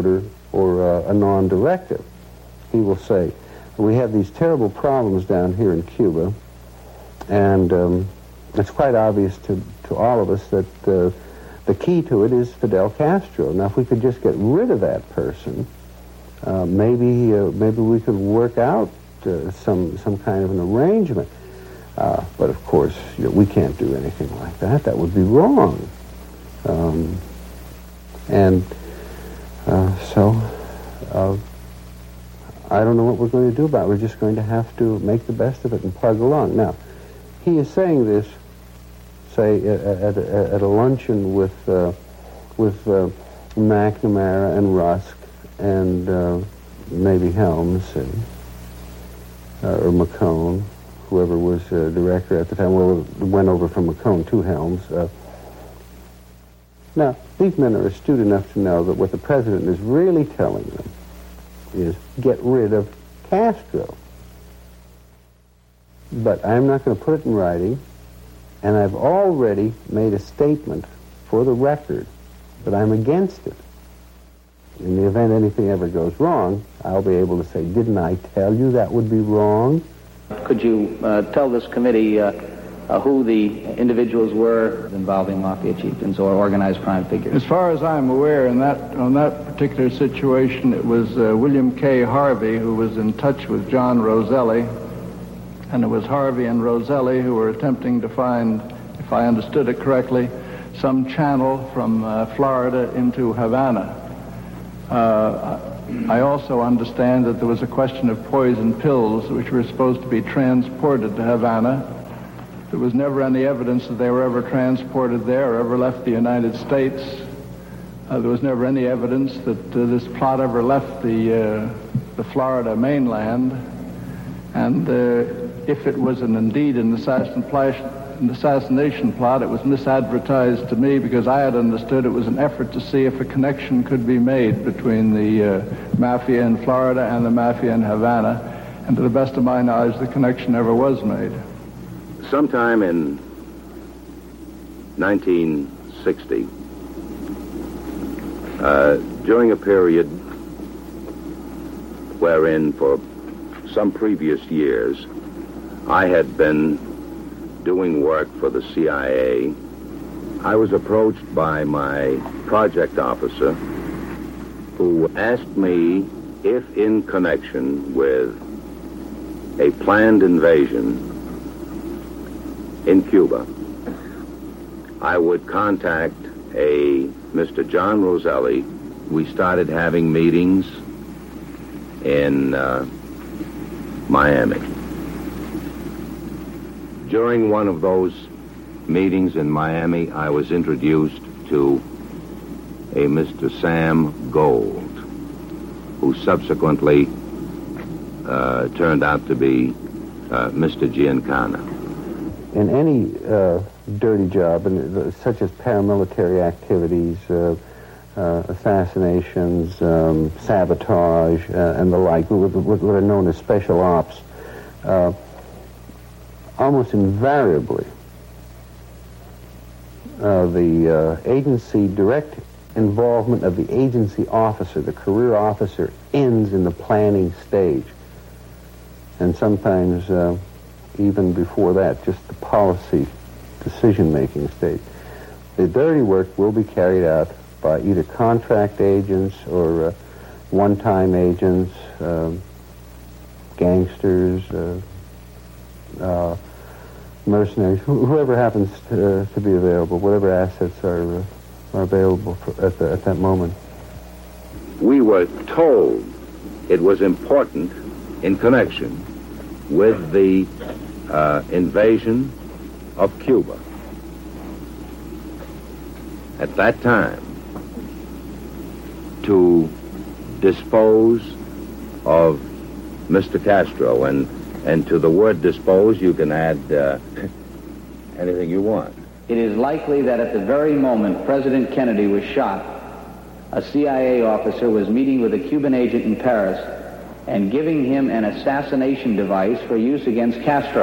or uh, a non-directive. He will say, we have these terrible problems down here in Cuba, and um, it's quite obvious to, to all of us that uh, the key to it is Fidel Castro. Now, if we could just get rid of that person, uh, maybe uh, maybe we could work out uh, some some kind of an arrangement. Uh, but of course, you know, we can't do anything like that. That would be wrong. Um, and uh, so, uh, I don't know what we're going to do about it. We're just going to have to make the best of it and plug along. Now, he is saying this, say, at, at, a, at a luncheon with uh, with uh, McNamara and Rusk and uh, maybe Helms and, uh, or McCone, whoever was uh, director at the time. Well, it went over from McCone to Helms. Uh, now, these men are astute enough to know that what the president is really telling them is get rid of Castro. But I'm not going to put it in writing, and I've already made a statement for the record that I'm against it. In the event anything ever goes wrong, I'll be able to say, didn't I tell you that would be wrong? Could you uh, tell this committee uh, uh, who the individuals were involving mafia chieftains or organized crime figures? As far as I'm aware, in that on that particular situation, it was uh, William K. Harvey who was in touch with John Roselli, and it was Harvey and Roselli who were attempting to find, if I understood it correctly, some channel from uh, Florida into Havana. Uh, I also understand that there was a question of poison pills which were supposed to be transported to Havana. There was never any evidence that they were ever transported there or ever left the United States. Uh, there was never any evidence that uh, this plot ever left the, uh, the Florida mainland. And uh, if it was an indeed an assassin an assassination plot, it was misadvertised to me because I had understood it was an effort to see if a connection could be made between the uh, mafia in Florida and the mafia in Havana. And to the best of my knowledge, the connection never was made. Sometime in nineteen sixty, uh, during a period wherein for some previous years I had been doing work for the C I A, I was approached by my project officer who asked me if in connection with a planned invasion in Cuba, I would contact a Mister John Roselli. We started having meetings in uh, Miami. During one of those meetings in Miami, I was introduced to a Mister Sam Gold, who subsequently uh, turned out to be uh, Mister Giancana. In any uh, dirty job, and uh, such as paramilitary activities, uh, uh, assassinations, um, sabotage, uh, and the like, what, what are known as special ops, uh, almost invariably, uh, the uh, agency direct involvement of the agency officer, the career officer, ends in the planning stage. And sometimes uh, even before that, just the policy decision-making stage. The dirty work will be carried out by either contract agents or uh, one-time agents, uh, gangsters, uh, uh, mercenaries, wh whoever happens to, uh, to be available, whatever assets are, uh, are available for, at, the, at that moment. We were told it was important in connection with the uh, invasion of Cuba. At that time, to dispose of Mister Castro, and and to the word dispose you can add uh, anything you want. It is likely that at the very moment President Kennedy was shot, a C I A officer was meeting with a Cuban agent in Paris and giving him an assassination device for use against Castro.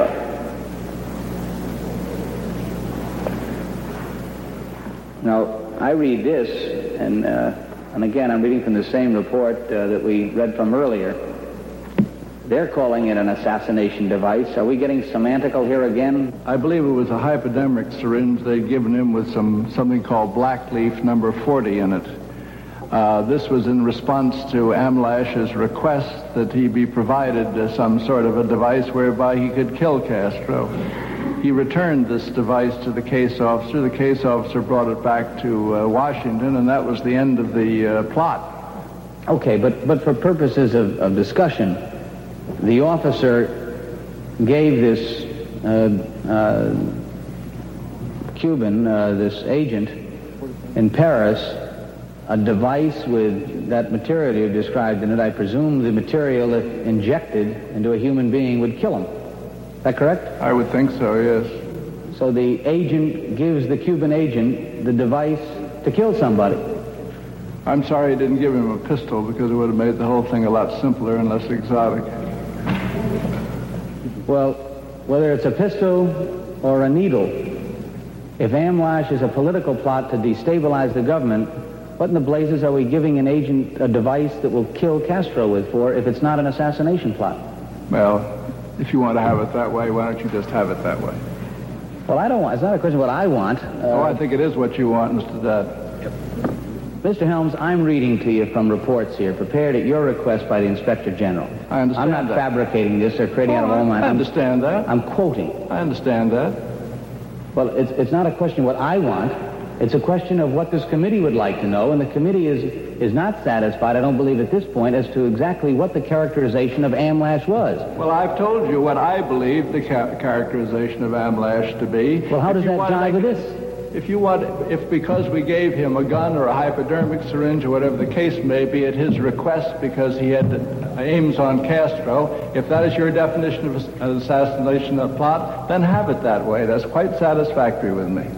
Now, I read this, and uh, and again, I'm reading from the same report uh, that we read from earlier, they're calling it an assassination device. Are we getting semantical here again? I believe it was a hypodermic syringe they'd given him with some something called black leaf number forty in it. Uh, this was in response to Amlash's request that he be provided uh, some sort of a device whereby he could kill Castro. He returned this device to the case officer. The case officer brought it back to uh, Washington, and that was the end of the uh, plot. Okay, but, but for purposes of, of discussion, the officer gave this uh, uh, Cuban, uh, this agent in Paris, a device with that material you described in it. I presume the material, if injected into a human being, would kill him. Is that correct? I would think so, yes. So the agent gives the Cuban agent the device to kill somebody. I'm sorry I didn't give him a pistol, because it would have made the whole thing a lot simpler and less exotic. Well, whether it's a pistol or a needle, if Amlash is a political plot to destabilize the government, what in the blazes are we giving an agent a device that will kill Castro with for if it's not an assassination plot? Well, if you want to have it that way, why don't you just have it that way? Well, I don't want, it's not a question of what I want. Uh, oh, I think it is what you want, Mister Dodd. Yep. Mister Helms, I'm reading to you from reports here, prepared at your request by the Inspector General. I understand I'm not that. fabricating this or creating oh, out of all my... I understand that. I'm quoting. I understand that. Well, it's, it's not a question of what I want. It's a question of what this committee would like to know, and the committee is, is not satisfied, I don't believe at this point, as to exactly what the characterization of Amlash was. Well, I've told you what I believe the ca- characterization of Amlash to be. Well, how does that jive with this? If you want, if because we gave him a gun or a hypodermic syringe or whatever the case may be at his request because he had aims on Castro, if that is your definition of an assassination of plot, then have it that way. That's quite satisfactory with me.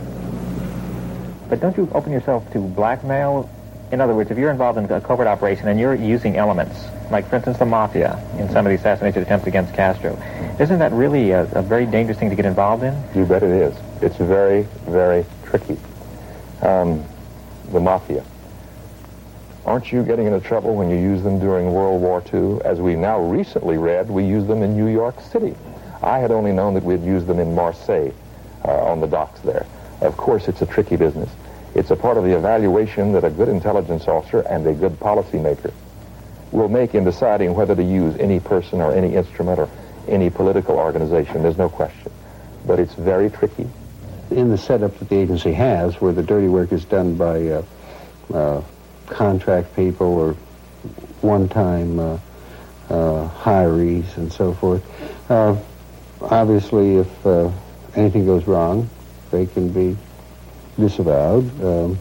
But don't you open yourself to blackmail? In other words, if you're involved in a covert operation and you're using elements, like, for instance, the mafia in some of the assassination attempts against Castro, isn't that really a, a very dangerous thing to get involved in? You bet it is. It's very, very tricky. Um, the mafia. Aren't you getting into trouble when you use them during World War Two? As we now recently read, we used them in New York City. I had only known that we had used them in Marseille, uh, on the docks there. Of course, it's a tricky business. It's a part of the evaluation that a good intelligence officer and a good policymaker will make in deciding whether to use any person or any instrument or any political organization. There's no question. But it's very tricky. In the setup that the agency has, where the dirty work is done by uh, uh, contract people or one-time uh, uh, hirees and so forth, uh, obviously if uh, anything goes wrong, they can be disavowed. Um,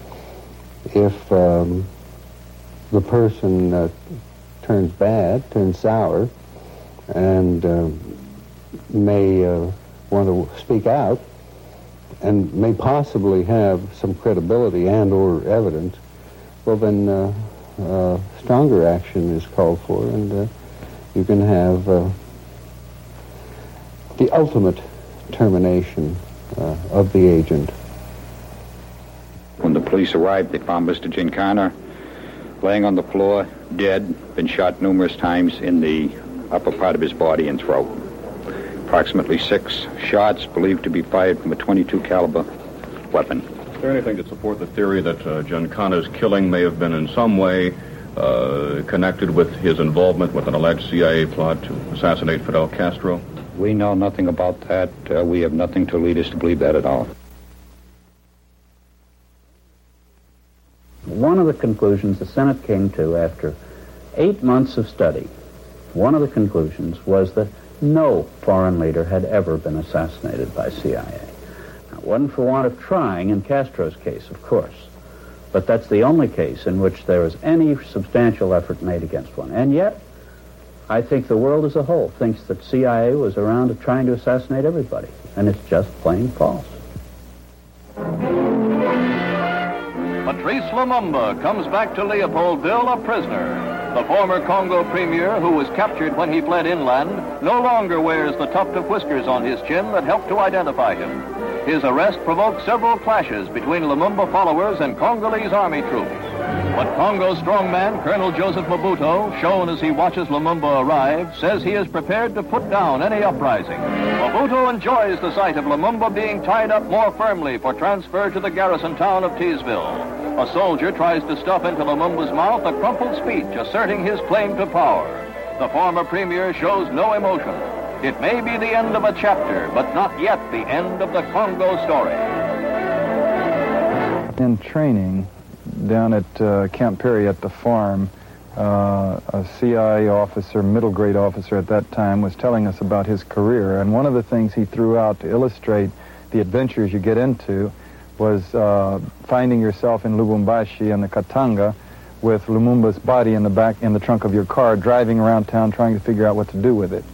if um, the person uh, turns bad, turns sour, and uh, may uh, want to speak out, and may possibly have some credibility and or evidence, well then uh, uh, stronger action is called for, and uh, you can have uh, the ultimate termination uh, of the agent. When the police arrived, they found Mister Giancana laying on the floor, dead, been shot numerous times in the upper part of his body and throat. Approximately six shots believed to be fired from a twenty-two caliber weapon. Is there anything to support the theory that uh, Giancana's killing may have been in some way uh, connected with his involvement with an alleged C I A plot to assassinate Fidel Castro? We know nothing about that. Uh, we have nothing to lead us to believe that at all. One of the conclusions the Senate came to after eight months of study, one of the conclusions was that no foreign leader had ever been assassinated by C I A. Now, it wasn't for want of trying in Castro's case, of course, but that's the only case in which there is any substantial effort made against one. And yet, I think the world as a whole thinks that C I A was around trying to assassinate everybody, and it's just plain false. Patrice Lumumba comes back to Leopoldville a prisoner. The former Congo premier, who was captured when he fled inland, no longer wears the tuft of whiskers on his chin that helped to identify him. His arrest provoked several clashes between Lumumba followers and Congolese army troops. But Congo strongman Colonel Joseph Mobutu, shown as he watches Lumumba arrive, says he is prepared to put down any uprising. Mobutu enjoys the sight of Lumumba being tied up more firmly for transfer to the garrison town of Teesville. A soldier tries to stuff into Lumumba's mouth a crumpled speech asserting his claim to power. The former premier shows no emotion. It may be the end of a chapter, but not yet the end of the Congo story. In training down at uh, Camp Perry at the farm, uh, a C I A officer, middle grade officer at that time, was telling us about his career. And one of the things he threw out to illustrate the adventures you get into was uh, finding yourself in Lubumbashi and the Katanga with Lumumba's body in the back, in the trunk of your car, driving around town trying to figure out what to do with it.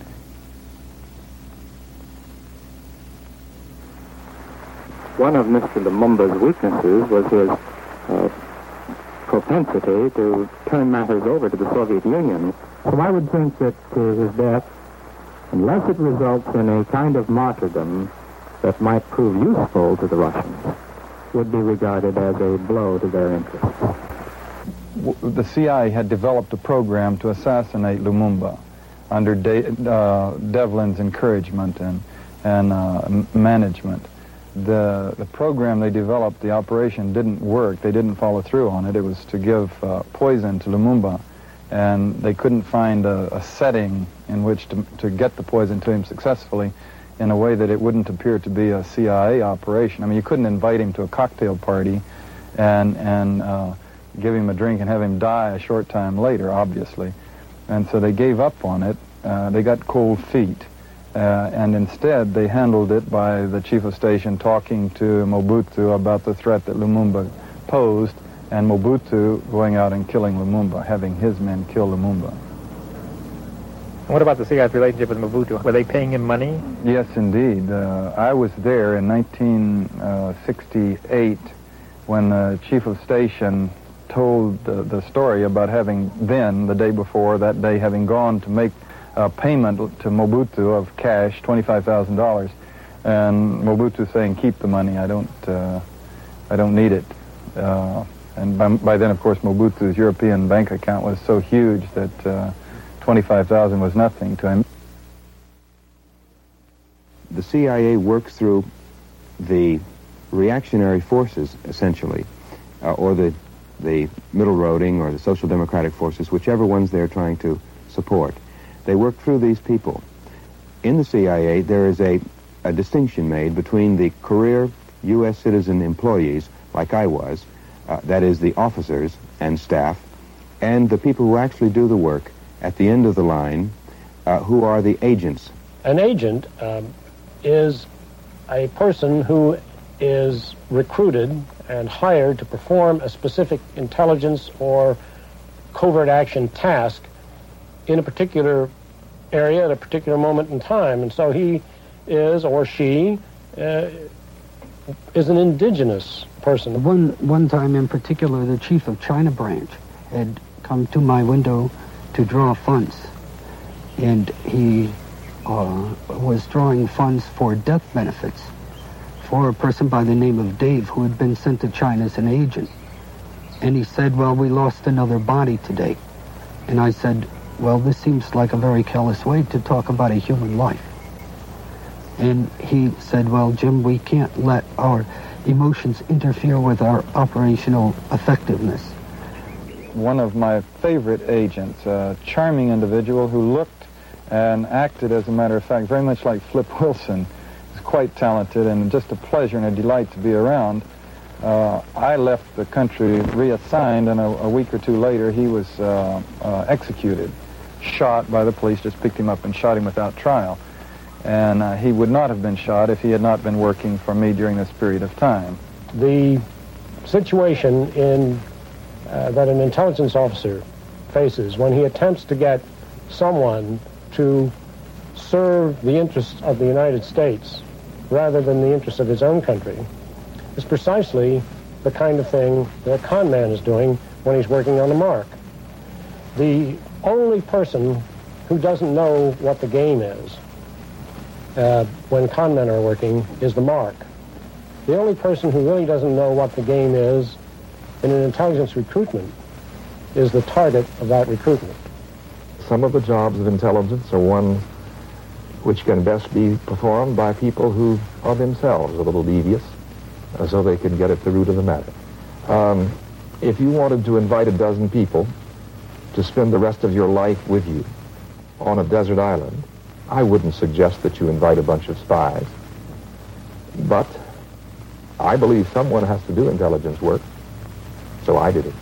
One of Mister Lumumba's weaknesses was his uh, propensity to turn matters over to the Soviet Union. So I would think that uh, his death, unless it results in a kind of martyrdom that might prove useful to the Russians, would be regarded as a blow to their interests. The C I A had developed a program to assassinate Lumumba under De uh, Devlin's encouragement and, and uh, management. The, the program they developed, the operation, didn't work. They didn't follow through on it. It was to give uh, poison to Lumumba, and they couldn't find a, a setting in which to, to get the poison to him successfully in a way that it wouldn't appear to be a C I A operation. I mean, you couldn't invite him to a cocktail party and, and uh, give him a drink and have him die a short time later, obviously. And so they gave up on it. Uh, they got cold feet. Uh, and instead, they handled it by the chief of station talking to Mobutu about the threat that Lumumba posed, and Mobutu going out and killing Lumumba, having his men kill Lumumba. What about the C I A's relationship with Mobutu? Were they paying him money? Yes, indeed. Uh, I was there in nineteen sixty-eight when the chief of station told uh, the story about having then, the day before, that day, having gone to make a payment to Mobutu of cash, twenty-five thousand dollars, and Mobutu saying, "Keep the money. I don't, uh, I don't need it." Uh, and by, by then, of course, Mobutu's European bank account was so huge that uh, twenty-five thousand was nothing to him. The C I A works through the reactionary forces, essentially, uh, or the the middle roading or the social democratic forces, whichever ones they're trying to support. They work through these people. In the C I A, there is a, a distinction made between the career U S citizen employees, like I was, uh, that is the officers and staff, and the people who actually do the work at the end of the line, uh, who are the agents. An agent um, is a person who is recruited and hired to perform a specific intelligence or covert action task in a particular area at a particular moment in time. And so he is, or she, uh, is an indigenous person. One, one time in particular, the chief of China branch had come to my window to draw funds. And he uh, was drawing funds for death benefits for a person by the name of Dave who had been sent to China as an agent. And he said, "Well, we lost another body today." And I said, "Well, this seems like a very callous way to talk about a human life." And he said, "Well, Jim, we can't let our emotions interfere with our operational effectiveness." One of my favorite agents, a charming individual who looked and acted, as a matter of fact, very much like Flip Wilson. He's quite talented and just a pleasure and a delight to be around. Uh, I left the country reassigned, and a, a week or two later he was uh, uh, executed, shot by the police, just picked him up and shot him without trial. And uh, he would not have been shot if he had not been working for me during this period of time. The situation in uh, that an intelligence officer faces when he attempts to get someone to serve the interests of the United States rather than the interests of his own country is precisely the kind of thing that a con man is doing when he's working on the mark. The only person who doesn't know what the game is uh, when con men are working is the mark. The only person who really doesn't know what the game is in an intelligence recruitment is the target of that recruitment. Some of the jobs of intelligence are ones which can best be performed by people who are themselves a little devious, uh, so they can get at the root of the matter. Um, if you wanted to invite a dozen people to spend the rest of your life with you on a desert island, I wouldn't suggest that you invite a bunch of spies. But I believe someone has to do intelligence work, so I did it.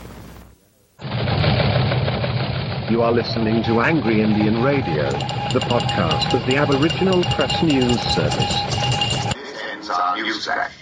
You are listening to Angry Indian Radio, the podcast of the Aboriginal Press News Service. This ends our news flash.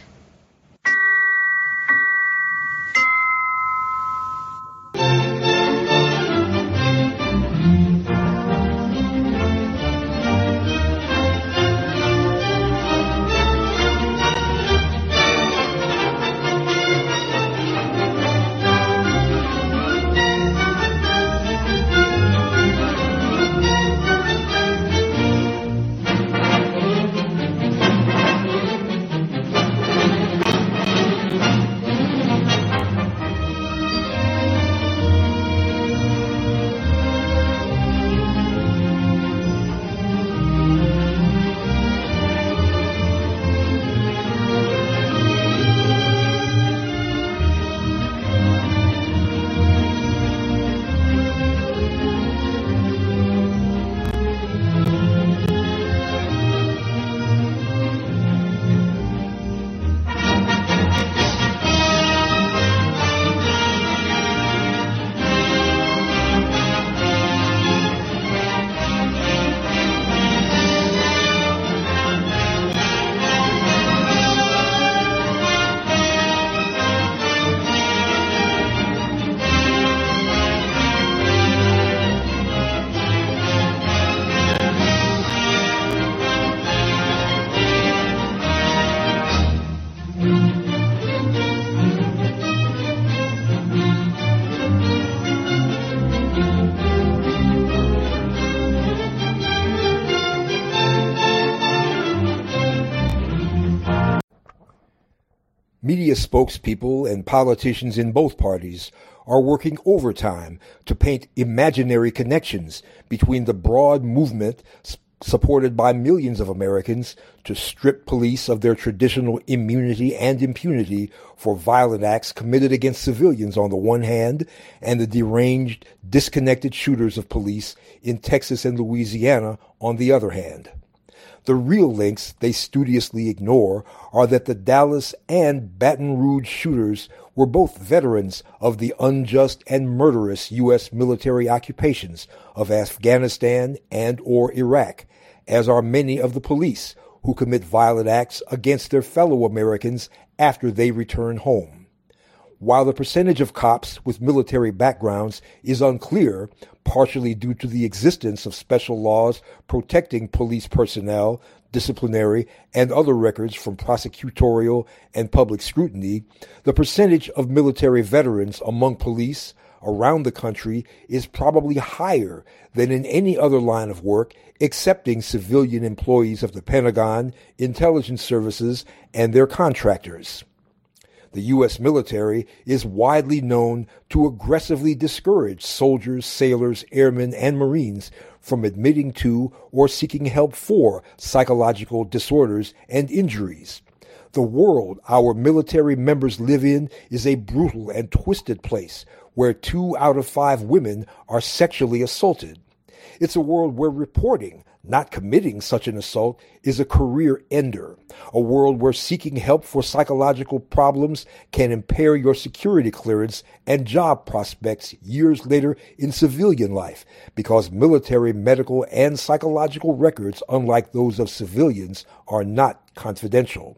Media spokespeople and politicians in both parties are working overtime to paint imaginary connections between the broad movement supported by millions of Americans to strip police of their traditional immunity and impunity for violent acts committed against civilians on the one hand, and the deranged, disconnected shooters of police in Texas and Louisiana on the other hand. The real links they studiously ignore are that the Dallas and Baton Rouge shooters were both veterans of the unjust and murderous U S military occupations of Afghanistan and or Iraq, as are many of the police who commit violent acts against their fellow Americans after they return home. While the percentage of cops with military backgrounds is unclear, partially due to the existence of special laws protecting police personnel, disciplinary, and other records from prosecutorial and public scrutiny, the percentage of military veterans among police around the country is probably higher than in any other line of work, excepting civilian employees of the Pentagon, intelligence services, and their contractors. The U S military is widely known to aggressively discourage soldiers, sailors, airmen, and Marines from admitting to or seeking help for psychological disorders and injuries. The world our military members live in is a brutal and twisted place where two out of five women are sexually assaulted. It's a world where reporting, not committing such an assault, is a career ender. A world where seeking help for psychological problems can impair your security clearance and job prospects years later in civilian life, because military, medical, and psychological records, unlike those of civilians, are not confidential.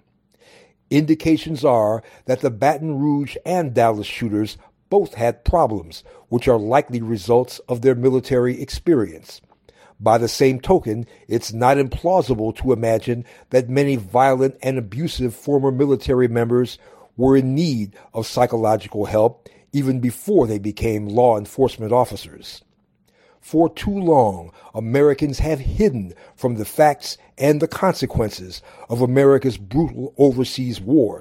Indications are that the Baton Rouge and Dallas shooters both had problems, which are likely results of their military experience. By the same token, it's not implausible to imagine that many violent and abusive former military members were in need of psychological help even before they became law enforcement officers. For too long, Americans have hidden from the facts and the consequences of America's brutal overseas wars,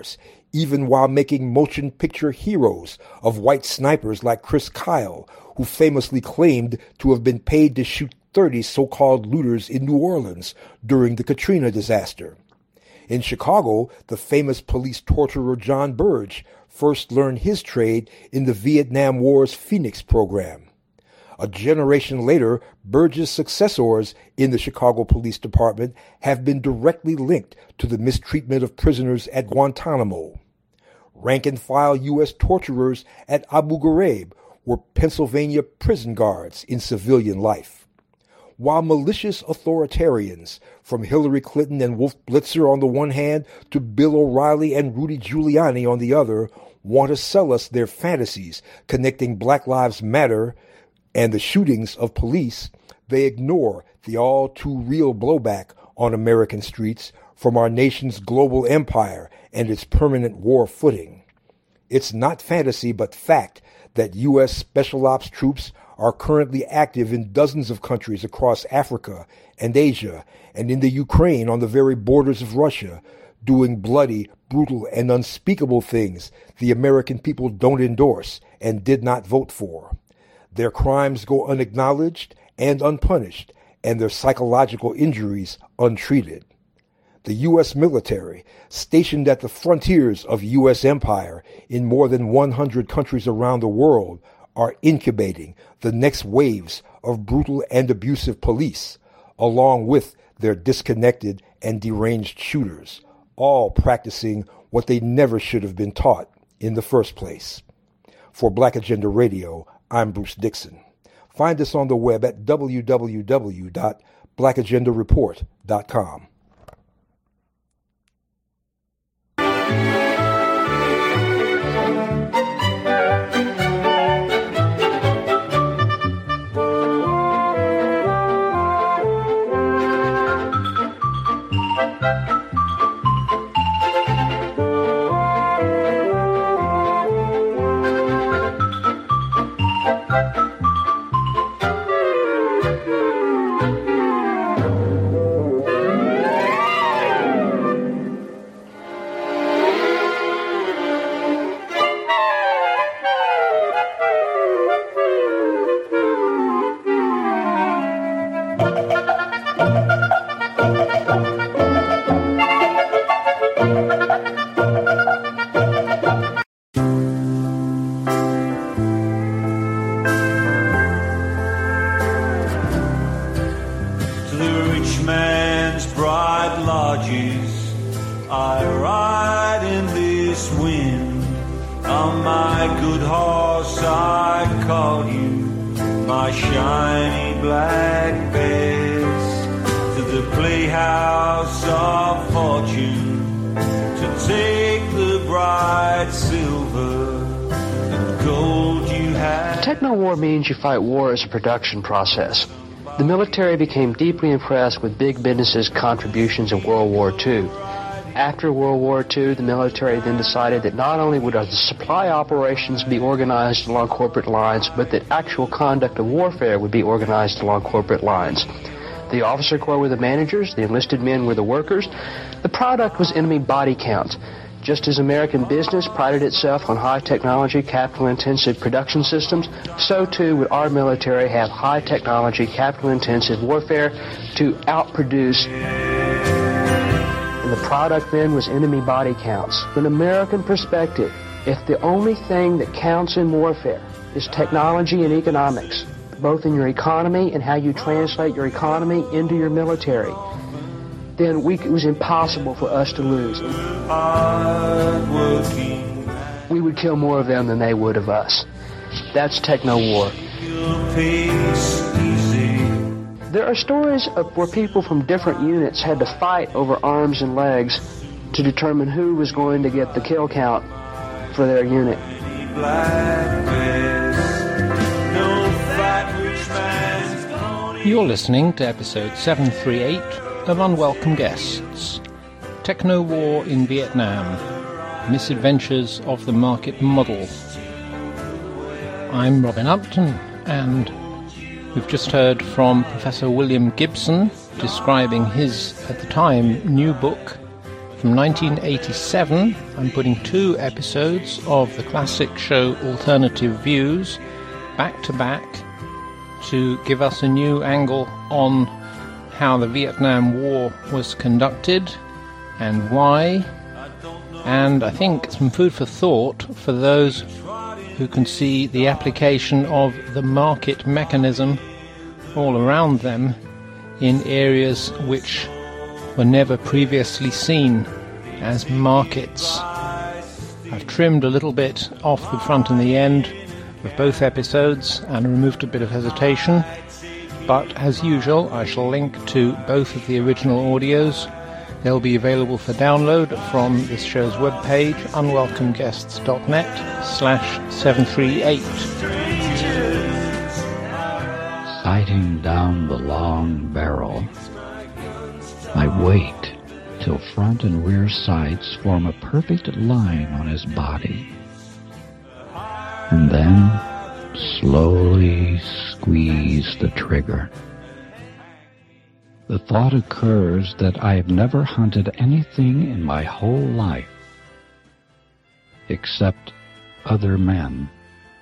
even while making motion picture heroes of white snipers like Chris Kyle, who famously claimed to have been paid to shoot thirty so-called looters in New Orleans during the Katrina disaster. In Chicago, the famous police torturer John Burge first learned his trade in the Vietnam War's Phoenix program. A generation later, Burge's successors in the Chicago Police Department have been directly linked to the mistreatment of prisoners at Guantanamo. Rank-and-file U S torturers at Abu Ghraib were Pennsylvania prison guards in civilian life. While malicious authoritarians, from Hillary Clinton and Wolf Blitzer on the one hand to Bill O'Reilly and Rudy Giuliani on the other, want to sell us their fantasies connecting Black Lives Matter and the shootings of police, they ignore the all-too-real blowback on American streets from our nation's global empire and its permanent war footing. It's not fantasy but fact that U S Special Ops troops are currently active in dozens of countries across Africa and Asia and in the Ukraine on the very borders of Russia, doing bloody, brutal, and unspeakable things the American people don't endorse and did not vote for. Their crimes go unacknowledged and unpunished, and their psychological injuries untreated. The U S military, stationed at the frontiers of U S empire in more than one hundred countries around the world, are incubating the next waves of brutal and abusive police, along with their disconnected and deranged shooters, all practicing what they never should have been taught in the first place. For Black Agenda Radio, I'm Bruce Dixon. Find us on the web at w w w dot black agenda report dot com. Techno-war means you fight war as a production process. The military became deeply impressed with big business's contributions in World War Two. After World War Two, the military then decided that not only would the supply operations be organized along corporate lines, but that actual conduct of warfare would be organized along corporate lines. The officer corps were the managers, the enlisted men were the workers. The product was enemy body count. Just as American business prided itself on high technology, capital-intensive production systems, so too would our military have high technology, capital-intensive warfare to outproduce. And the product then was enemy body counts. From an American perspective, if the only thing that counts in warfare is technology and economics, both in your economy and how you translate your economy into your military, then we, it was impossible for us to lose. We would kill more of them than they would of us. That's techno-war. There are stories of where people from different units had to fight over arms and legs to determine who was going to get the kill count for their unit. You're listening to episode seven thirty-eight of Unwelcome Guests, Techno-War in Vietnam, Misadventures of the Market Model. I'm Robin Upton, and we've just heard from Professor William Gibson describing his, at the time, new book, From nineteen eighty-seven, I'm putting two episodes of the classic show Alternative Views back to back to give us a new angle on how the Vietnam War was conducted and why, and I think some food for thought for those who can see the application of the market mechanism all around them in areas which were never previously seen as markets. I've trimmed a little bit off the front and the end of both episodes and removed a bit of hesitation, but as usual I shall link to both of the original audios. They'll be available for download from this show's webpage, unwelcomeguests.net slash 738. Sighting down the long barrel, I wait till front and rear sights form a perfect line on his body, and then slowly squeeze the trigger. The thought occurs that I have never hunted anything in my whole life except other men.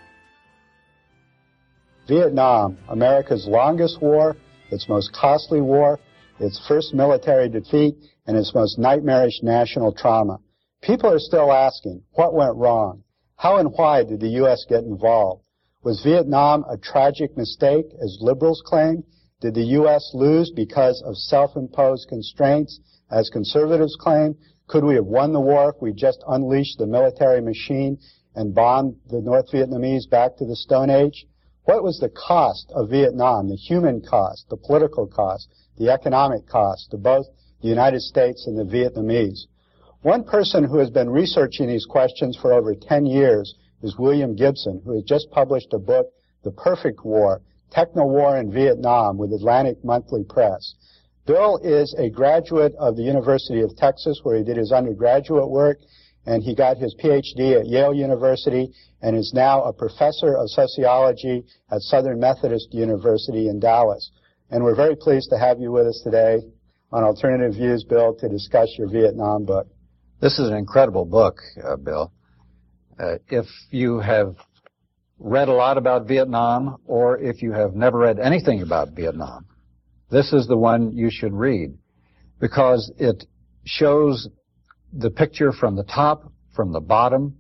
Vietnam, America's longest war, its most costly war, its first military defeat, and its most nightmarish national trauma. People are still asking, what went wrong? How and why did the U S get involved? Was Vietnam a tragic mistake, as liberals claim? Did the U S lose because of self-imposed constraints, as conservatives claim? Could we have won the war if we just unleashed the military machine and bombed the North Vietnamese back to the Stone Age? What was the cost of Vietnam, the human cost, the political cost, the economic cost to both the United States and the Vietnamese? One person who has been researching these questions for over ten years is William Gibson, who has just published a book, The Perfect War, Techno-War in Vietnam, with Atlantic Monthly Press. Bill is a graduate of the University of Texas, where he did his undergraduate work, and he got his P H D at Yale University and is now a professor of sociology at Southern Methodist University in Dallas. And we're very pleased to have you with us today on Alternative Views, Bill, to discuss your Vietnam book. This is an incredible book, uh, Bill. Uh, if you have read a lot about Vietnam, or if you have never read anything about Vietnam, this is the one you should read, because it shows the picture from the top, from the bottom,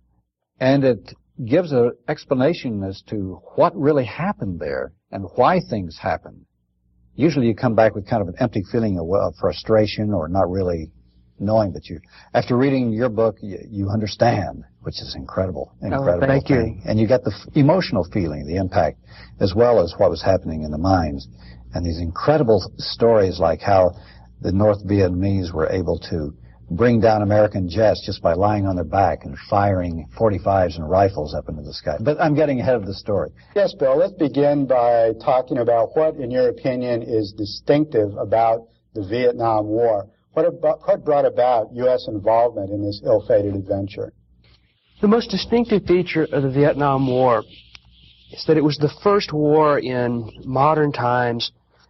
and it gives an explanation as to what really happened there and why things happened. Usually you come back with kind of an empty feeling of, of frustration or not really knowing, but you, after reading your book, you, you understand, which is incredible, incredible oh, thank thing. you. And you get the f- emotional feeling, the impact, as well as what was happening in the mines. And these incredible stories like how the North Vietnamese were able to bring down American jets just by lying on their back and firing forty-fives and rifles up into the sky. But I'm getting ahead of the story. Yes, Bill, let's begin by talking about what, in your opinion, is distinctive about the Vietnam War. What, about, what brought about U S involvement in this ill-fated adventure? The most distinctive feature of the Vietnam War is that it was the first war in modern times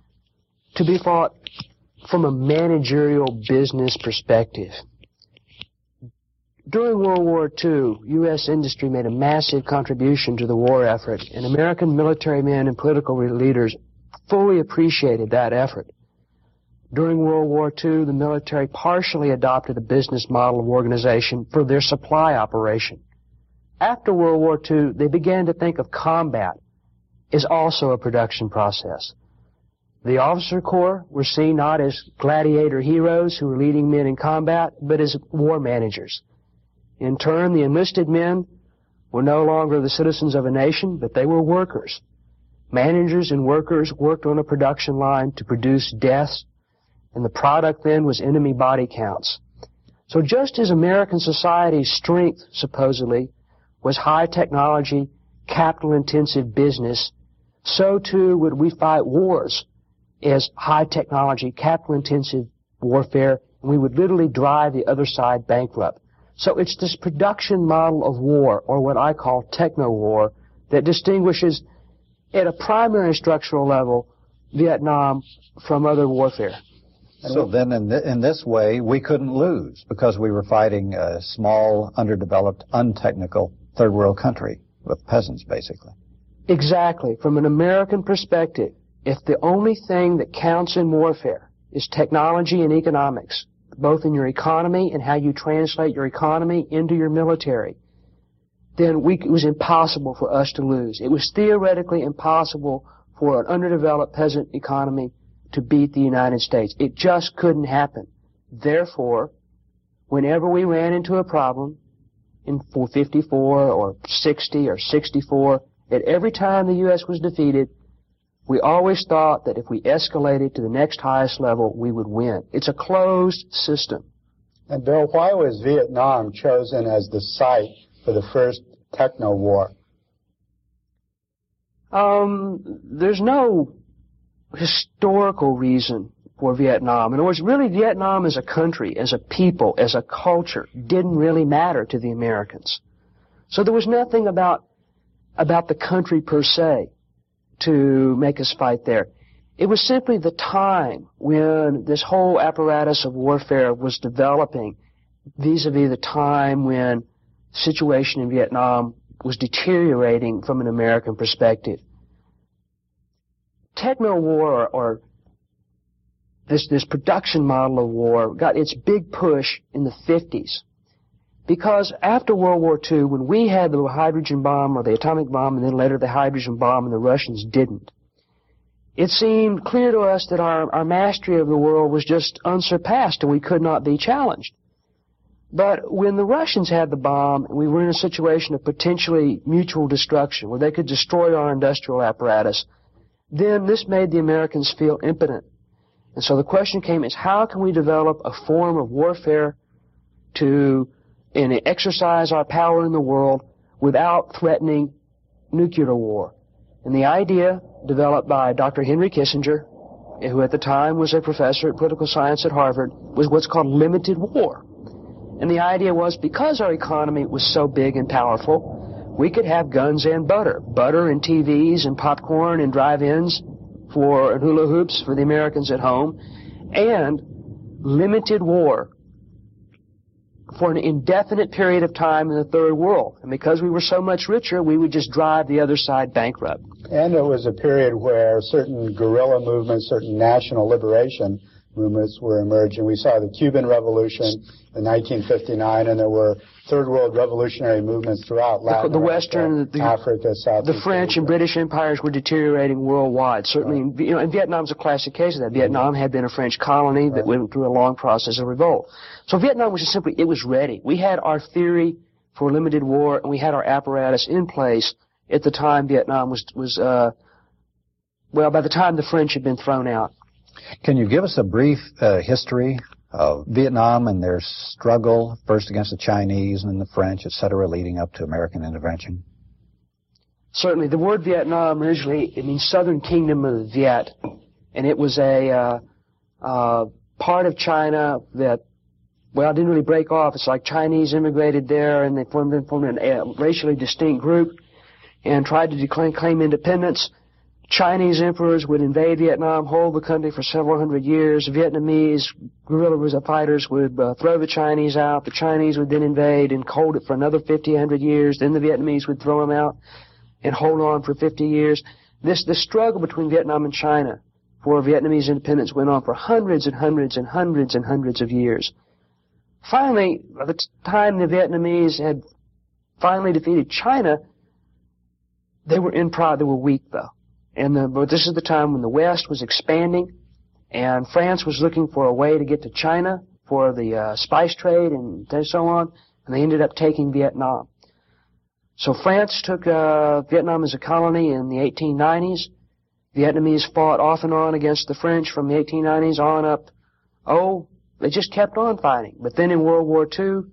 to be fought from a managerial business perspective. During World War Two, U S industry made a massive contribution to the war effort, and American military men and political leaders fully appreciated that effort. During World War Two, the military partially adopted a business model of organization for their supply operation. After World War Two, they began to think of combat as also a production process. The officer corps were seen not as gladiator heroes who were leading men in combat, but as war managers. In turn, the enlisted men were no longer the citizens of a nation, but they were workers. Managers and workers worked on a production line to produce deaths, and the product then was enemy body counts. So just as American society's strength, supposedly, was high technology, capital-intensive business, so too would we fight wars as high technology, capital-intensive warfare, and we would literally drive the other side bankrupt. So it's this production model of war, or what I call techno-war, that distinguishes at a primary structural level Vietnam from other warfare. So then in, th in this way, we couldn't lose because we were fighting a small, underdeveloped, untechnical third world country with peasants, basically. Exactly. From an American perspective, if the only thing that counts in warfare is technology and economics, both in your economy and how you translate your economy into your military, then we, it was impossible for us to lose. It was theoretically impossible for an underdeveloped peasant economy to beat the United States. It just couldn't happen. Therefore, whenever we ran into a problem in fifty-four or sixty or sixty-four, at every time the U S was defeated, we always thought that if we escalated to the next highest level, we would win. It's a closed system. And Bill, why was Vietnam chosen as the site for the first techno war? Um, there's no historical reason for Vietnam. In other words, really Vietnam as a country, as a people, as a culture, didn't really matter to the Americans. So there was nothing about about the country per se to make us fight there. It was simply the time when this whole apparatus of warfare was developing vis-a-vis the time when the situation in Vietnam was deteriorating from an American perspective. Techno-war, or, or this, this production model of war, got its big push in the fifties. Because after World War Two, when we had the hydrogen bomb or the atomic bomb and then later the hydrogen bomb and the Russians didn't, it seemed clear to us that our, our mastery of the world was just unsurpassed and we could not be challenged. But when the Russians had the bomb and we were in a situation of potentially mutual destruction where they could destroy our industrial apparatus, then this made the Americans feel impotent. And so the question came is, how can we develop a form of warfare to and exercise our power in the world without threatening nuclear war? And the idea developed by Doctor Henry Kissinger, who at the time was a professor at political science at Harvard, was what's called limited war. And the idea was, because our economy was so big and powerful, we could have guns and butter. Butter and T Vs and popcorn and drive-ins for and hula hoops for the Americans at home, and limited war for an indefinite period of time in the third world. And because we were so much richer, we would just drive the other side bankrupt. And it was a period where certain guerrilla movements, certain national liberation movements were emerging. We saw the Cuban Revolution in nineteen fifty-nine, and there were third world revolutionary movements throughout Latin the, the America, Western, the, Africa, South The French Asia. and British empires were deteriorating worldwide. Certainly, right. in, you know, and Vietnam's a classic case of that. Vietnam had been a French colony that right. went through a long process of revolt. So Vietnam was just simply, it was ready. We had our theory for limited war, and we had our apparatus in place at the time Vietnam was, was uh, well, by the time the French had been thrown out. Can you give us a brief uh, history of Vietnam and their struggle, first against the Chinese and then the French, et cetera, leading up to American intervention? Certainly. The word Vietnam originally, it means Southern Kingdom of the Viet, and it was a uh, uh, part of China that, well, didn't really break off. It's like Chinese immigrated there, and they formed, formed a racially distinct group and tried to declaim, claim independence. Chinese emperors would invade Vietnam, hold the country for several hundred years. Vietnamese guerrilla fighters would uh, throw the Chinese out. The Chinese would then invade and hold it for another fifty, one hundred years. Then the Vietnamese would throw them out and hold on for fifty years. This, this struggle between Vietnam and China for Vietnamese independence went on for hundreds and hundreds and hundreds and hundreds of years. Finally, by the time the Vietnamese had finally defeated China, they were in pride. They were weak, though. And the, but this is the time when the West was expanding, and France was looking for a way to get to China for the uh, spice trade and so on, and they ended up taking Vietnam. So France took uh, Vietnam as a colony in the eighteen nineties. Vietnamese fought off and on against the French from the eighteen nineties on up. Oh, they just kept on fighting. But then in World War Two,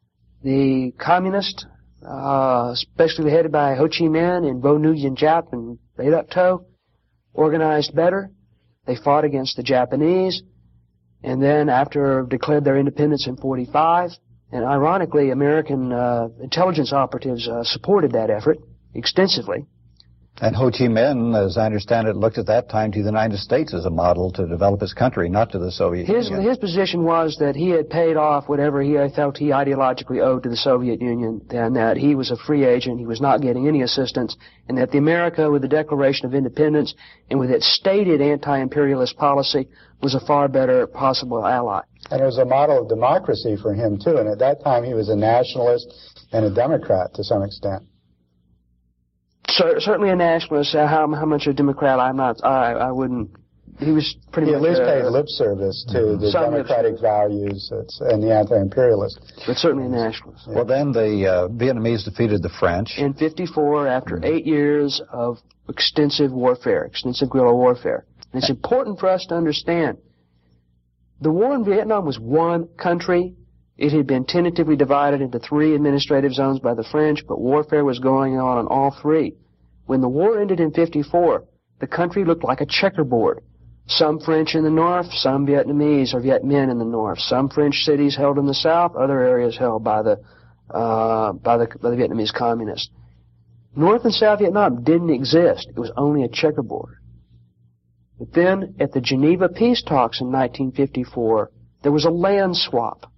the communists, uh, especially headed by Ho Chi Minh and Vo Nguyen Giap and Lê Đức Thọ, organized better. They fought against the Japanese, and then after declared their independence in forty-five, and ironically, American uh, intelligence operatives uh, supported that effort extensively. And Ho Chi Minh, as I understand it, looked at that time to the United States as a model to develop his country, not to the Soviet his, Union. His position was that he had paid off whatever he felt he ideologically owed to the Soviet Union, and that he was a free agent, he was not getting any assistance, and that the America, with the Declaration of Independence and with its stated anti-imperialist policy, was a far better possible ally. And it was a model of democracy for him, too, and at that time he was a nationalist and a Democrat to some extent. Certainly a nationalist. Uh, how, how much a Democrat? I'm not. I, I wouldn't. He was pretty he much. He at least uh, paid lip service to the democratic values and the anti-imperialist. But certainly a nationalist. Yeah. Well, then the uh, Vietnamese defeated the French in fifty-four after eight years of extensive warfare, extensive guerrilla warfare. And it's important for us to understand the war in Vietnam was one country. It had been tentatively divided into three administrative zones by the French, but warfare was going on on all three. When the war ended in fifty-four, the country looked like a checkerboard. Some French in the north, some Vietnamese or Viet Minh in the north. Some French cities held in the south, other areas held by the uh, by the by the Vietnamese communists. North and South Vietnam didn't exist. It was only a checkerboard. But then, at the Geneva peace talks in nineteen fifty-four, there was a land swap.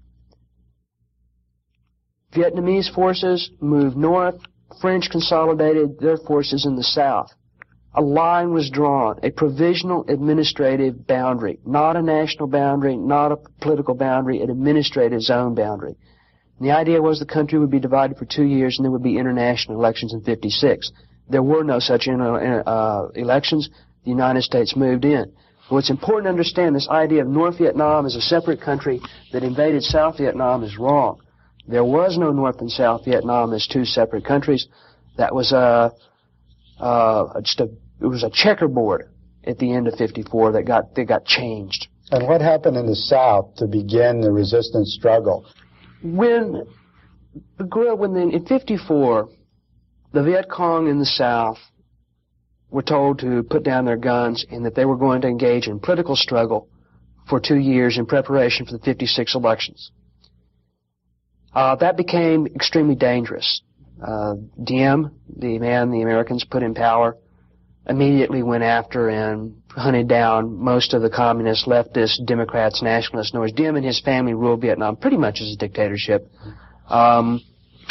Vietnamese forces moved north, French consolidated their forces in the south. A line was drawn, a provisional administrative boundary, not a national boundary, not a political boundary, an administrative zone boundary. And the idea was the country would be divided for two years and there would be international elections in fifty-six. There were no such inter, uh, elections. The United States moved in. But what's important to understand, this idea of North Vietnam as a separate country that invaded South Vietnam is wrong. There was no North and South Vietnam as two separate countries. That was a, uh, just a, it was a checkerboard at the end of fifty-four that got, that got changed. And what happened in the South to begin the resistance struggle? When the guerrilla, when the, in fifty-four, the Viet Cong in the South were told to put down their guns and that they were going to engage in political struggle for two years in preparation for the fifty-six elections. Uh, that became extremely dangerous. Uh, Diem, the man the Americans put in power, immediately went after and hunted down most of the communist, leftist, Democrats, nationalists. In other words, Diem and his family ruled Vietnam pretty much as a dictatorship. Um,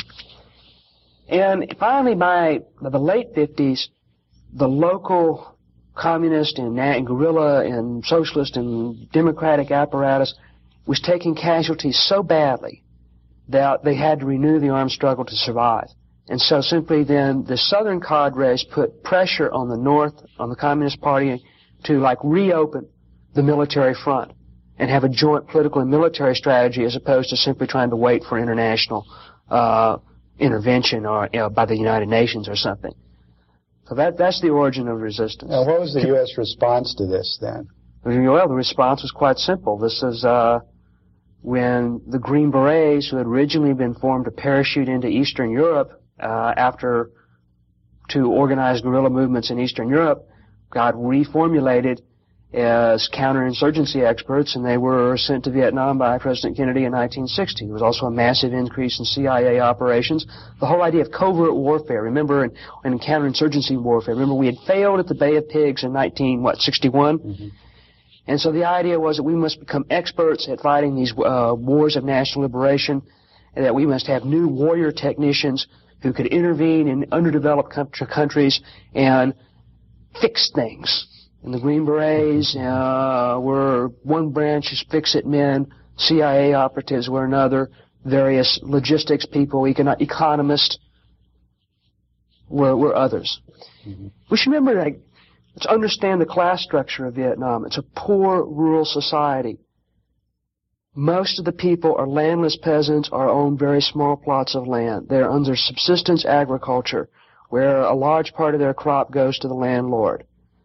and finally, by, by the late fifties, the local communist and, and guerrilla and socialist and democratic apparatus was taking casualties so badly that they had to renew the armed struggle to survive. And so simply then the southern cadres put pressure on the North, on the Communist Party, to like reopen the military front and have a joint political and military strategy as opposed to simply trying to wait for international uh, intervention or you know, by the United Nations or something. So that that's the origin of resistance. Now, what was the U S response to this then? Well, the response was quite simple. This is uh, when the Green Berets, who had originally been formed to parachute into Eastern Europe uh, after to organize guerrilla movements in Eastern Europe, got reformulated as counterinsurgency experts, and they were sent to Vietnam by President Kennedy in nineteen sixty. There was also a massive increase in C I A operations. The whole idea of covert warfare, remember, in, in counterinsurgency warfare, remember we had failed at the Bay of Pigs in nineteen, what, sixty-one? Mm-hmm. And so the idea was that we must become experts at fighting these uh, wars of national liberation, and that we must have new warrior technicians who could intervene in underdeveloped countries and fix things. And the Green Berets uh, were one branch as fix-it men, C I A operatives were another, various logistics people, econ- economists were, were others. Mm-hmm. We should remember that. Let's understand the class structure of Vietnam. It's a poor rural society. Most of the people are landless peasants or own very small plots of land. They're under subsistence agriculture, where a large part of their crop goes to the landlord.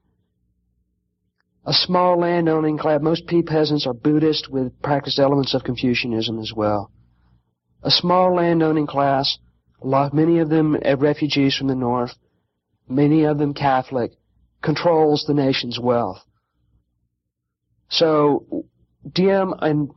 A small landowning class. Most peasants are Buddhist with practiced elements of Confucianism as well. A small landowning class, a lot, many of them refugees from the north, many of them Catholic, controls the nation's wealth. So Diem and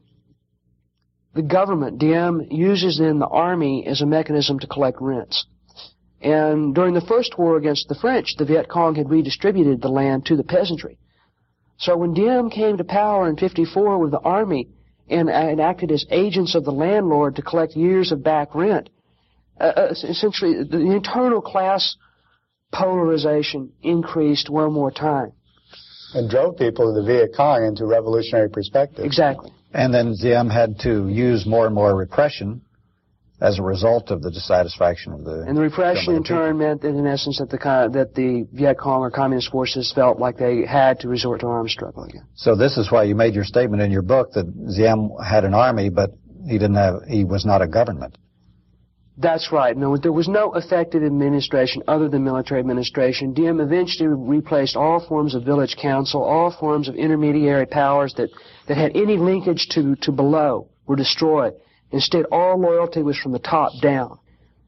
the government, Diem uses then the army as a mechanism to collect rents. And during the first war against the French, the Viet Cong had redistributed the land to the peasantry. So when Diem came to power in fifty-four with the army and, and acted as agents of the landlord to collect years of back rent, uh, essentially the internal class polarization increased one more time. And drove people of the Viet Cong into revolutionary perspective. Exactly. And then Diem had to use more and more repression as a result of the dissatisfaction of the... And the repression in turn meant that in essence that the, that the Viet Cong or communist forces felt like they had to resort to armed struggle again. So this is why you made your statement in your book that Diem had an army, but he didn't have, he was not a government. That's right. No, there was no effective administration other than military administration. Diem eventually replaced all forms of village council, all forms of intermediary powers that, that had any linkage to, to below were destroyed. Instead, all loyalty was from the top down.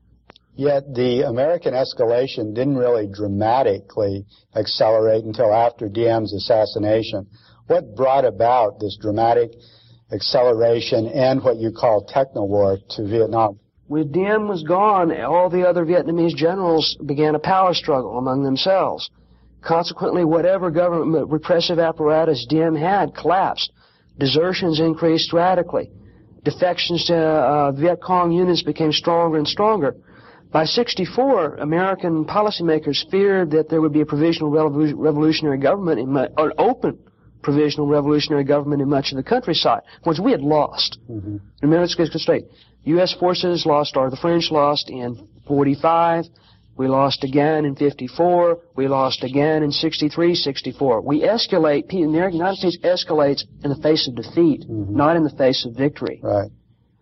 Yet the American escalation didn't really dramatically accelerate until after Diem's assassination. What brought about this dramatic acceleration and what you call techno-war to Vietnam? When Diem was gone, all the other Vietnamese generals began a power struggle among themselves. Consequently, whatever government repressive apparatus Diem had collapsed. Desertions increased radically. Defections to uh, Viet Cong units became stronger and stronger. By sixty-four, American policymakers feared that there would be a provisional revolu revolutionary government, in mu an open provisional revolutionary government in much of the countryside, which we had lost. Mm-hmm. Remember, let's get straight. U S forces lost, or the French lost in forty-five. We lost again in fifty-four. We lost again in sixty-three, sixty-four. We escalate, the United States escalates in the face of defeat, mm-hmm. not in the face of victory. Right.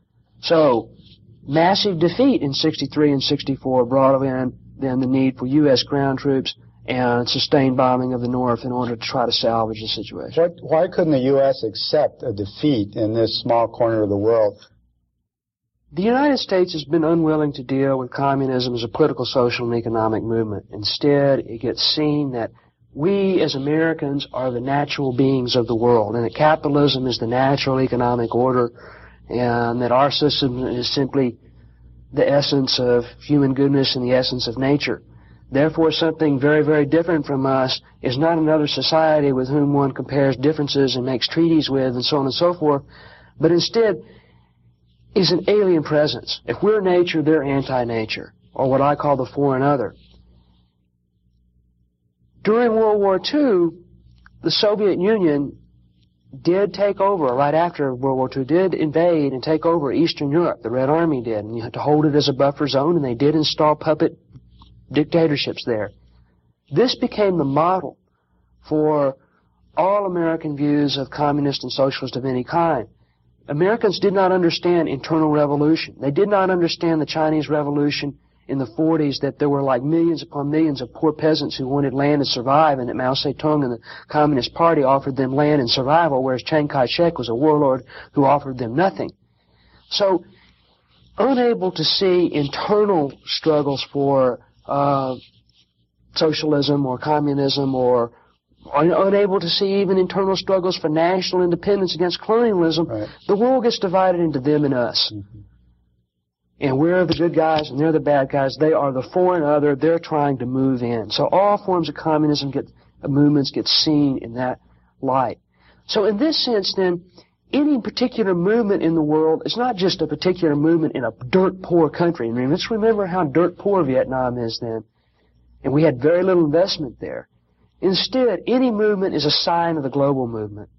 So, massive defeat in sixty-three and sixty-four brought in then the need for U S ground troops and sustained bombing of the North in order to try to salvage the situation. What, why couldn't the U S accept a defeat in this small corner of the world? The United States has been unwilling to deal with communism as a political, social, and economic movement. Instead, it gets seen that we as Americans are the natural beings of the world, and that capitalism is the natural economic order, and that our system is simply the essence of human goodness and the essence of nature. Therefore, something very, very different from us is not another society with whom one compares differences and makes treaties with and so on and so forth, but instead is an alien presence. If we're nature, they're anti-nature, or what I call the foreign other. During World War Two, the Soviet Union did take over, right after World War Two, did invade and take over Eastern Europe. The Red Army did, and you had to hold it as a buffer zone, and they did install puppet dictatorships there. This became the model for all American views of communist and socialist of any kind. Americans did not understand internal revolution. They did not understand the Chinese Revolution in the forties, that there were like millions upon millions of poor peasants who wanted land to survive, and that Mao Zedong and the Communist Party offered them land and survival, whereas Chiang Kai-shek was a warlord who offered them nothing. So, unable to see internal struggles for uh, socialism or communism, or unable to see even internal struggles for national independence against colonialism, right. The world gets divided into them and us. Mm-hmm. And we're the good guys and they're the bad guys. They are the foreign other. They're trying to move in. So all forms of communism get, uh, movements get seen in that light. So in this sense then, any particular movement in the world is not just a particular movement in a dirt poor country. I mean, let's remember how dirt poor Vietnam is then. And we had very little investment there. Instead, any movement is a sign of the global movement.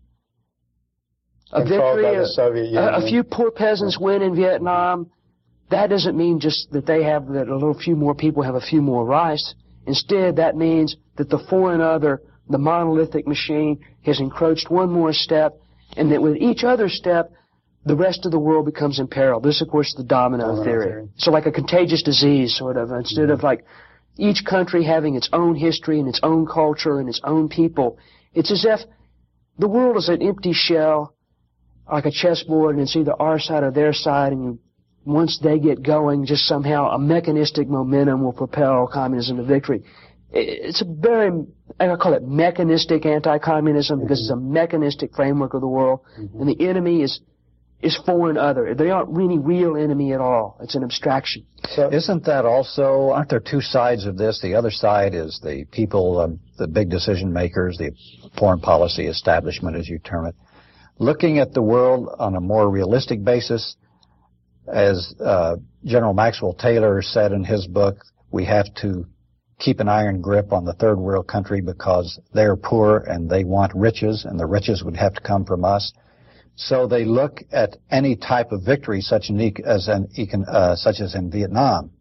A victory, by the Soviet Union. A, a few poor peasants win in Vietnam. That doesn't mean just that they have, that a little few more people have a few more rights. Instead, that means that the foreign other, the monolithic machine, has encroached one more step, and that with each other step, the rest of the world becomes imperiled. This, of course, is the domino, domino theory. theory. So like a contagious disease, sort of, instead mm-hmm. of like each country having its own history and its own culture and its own people. It's as if the world is an empty shell, like a chessboard, and it's either our side or their side, and you, once they get going, just somehow a mechanistic momentum will propel communism to victory. It's a very, I call it mechanistic anti-communism, mm-hmm. because it's a mechanistic framework of the world, mm-hmm. and the enemy is is foreign other. They aren't really real enemy at all. It's an abstraction. So isn't that also, aren't there two sides of this? The other side is the people, um, the big decision makers, the foreign policy establishment, as you term it, looking at the world on a more realistic basis. As uh, General Maxwell Taylor said in his book, we have to keep an iron grip on the third world country because they're poor and they want riches, and the riches would have to come from us. So they look at any type of victory, such, an, as, an, uh, such as in Vietnam,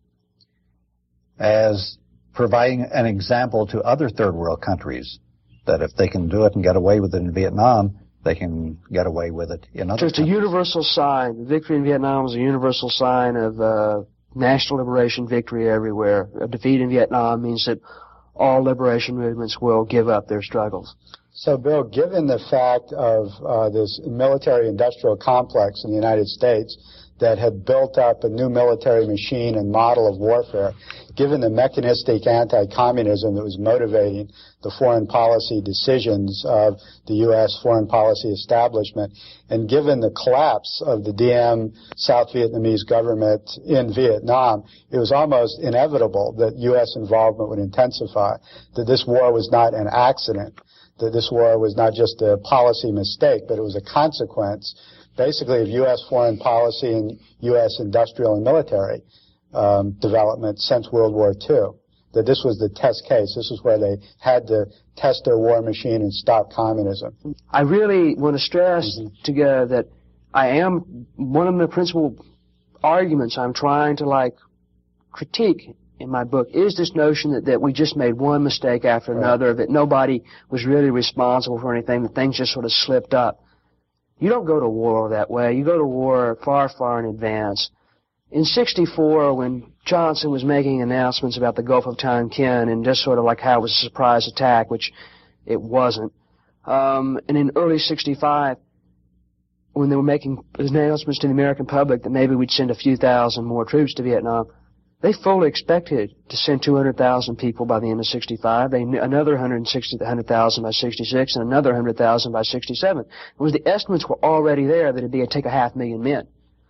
as providing an example to other third world countries that if they can do it and get away with it in Vietnam, they can get away with it in other So it's countries. a universal sign. The victory in Vietnam was a universal sign of uh, national liberation victory everywhere. A defeat in Vietnam means that all liberation movements will give up their struggles. So, Bill, given the fact of uh, this military-industrial complex in the United States that had built up a new military machine and model of warfare, given the mechanistic anti-communism that was motivating the foreign policy decisions of the U S foreign policy establishment, and given the collapse of the Diem South Vietnamese government in Vietnam, it was almost inevitable that U S involvement would intensify, that this war was not an accident, that this war was not just a policy mistake, but it was a consequence, basically, of U S foreign policy and U S industrial and military um, development since World War Two. That this was the test case. This is where they had to test their war machine and stop communism. I really want to stress mm-hmm. together that I am, one of the principal arguments I'm trying to, like, critique in my book is this notion that, that we just made one mistake after right. another, that nobody was really responsible for anything, that things just sort of slipped up. You don't go to war that way. You go to war far, far in advance. In sixty-four, when Johnson was making announcements about the Gulf of Tonkin and just sort of like how it was a surprise attack, which it wasn't, um, and in early sixty-five, when they were making announcements to the American public that maybe we'd send a few thousand more troops to Vietnam, they fully expected to send two hundred thousand people by the end of sixty-five, they knew another one hundred sixty, one hundred thousand by sixty-six, and another one hundred thousand by sixty-seven. It was the estimates were already there that it'd be a take a half million men.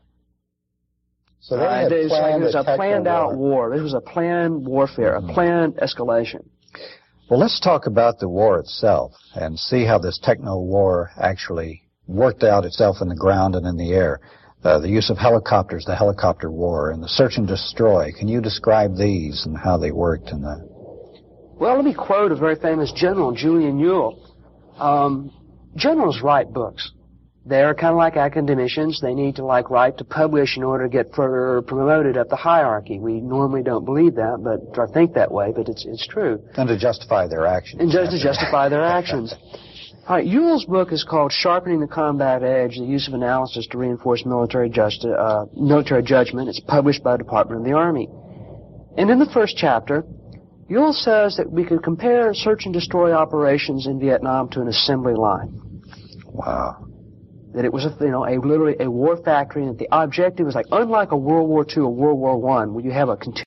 So they had uh, it was, like, it was a planned war. out war. This was a planned warfare, a planned escalation. Well, let's talk about the war itself and see how this techno-war actually worked out itself in the ground and in the air. Uh, the use of helicopters, the helicopter war, and the search and destroy. Can you describe these and how they worked in the... Well, let me quote a very famous general, Julian Ewell. Um, generals write books. They're kind of like academicians. They need to, like, write to publish in order to get further promoted up the hierarchy. We normally don't believe that, but or think that way, but it's it's true. And to justify their actions. And just to justify their actions. All right, Ewell's book is called Sharpening the Combat Edge, the Use of Analysis to Reinforce Military, justi- uh, military Judgment. It's published by the Department of the Army. And in the first chapter, Ewell says that we could compare search and destroy operations in Vietnam to an assembly line. Wow. That it was, a, you know, a literally a war factory, and that the objective was like, unlike a World War Two or World War One, where you have a continuous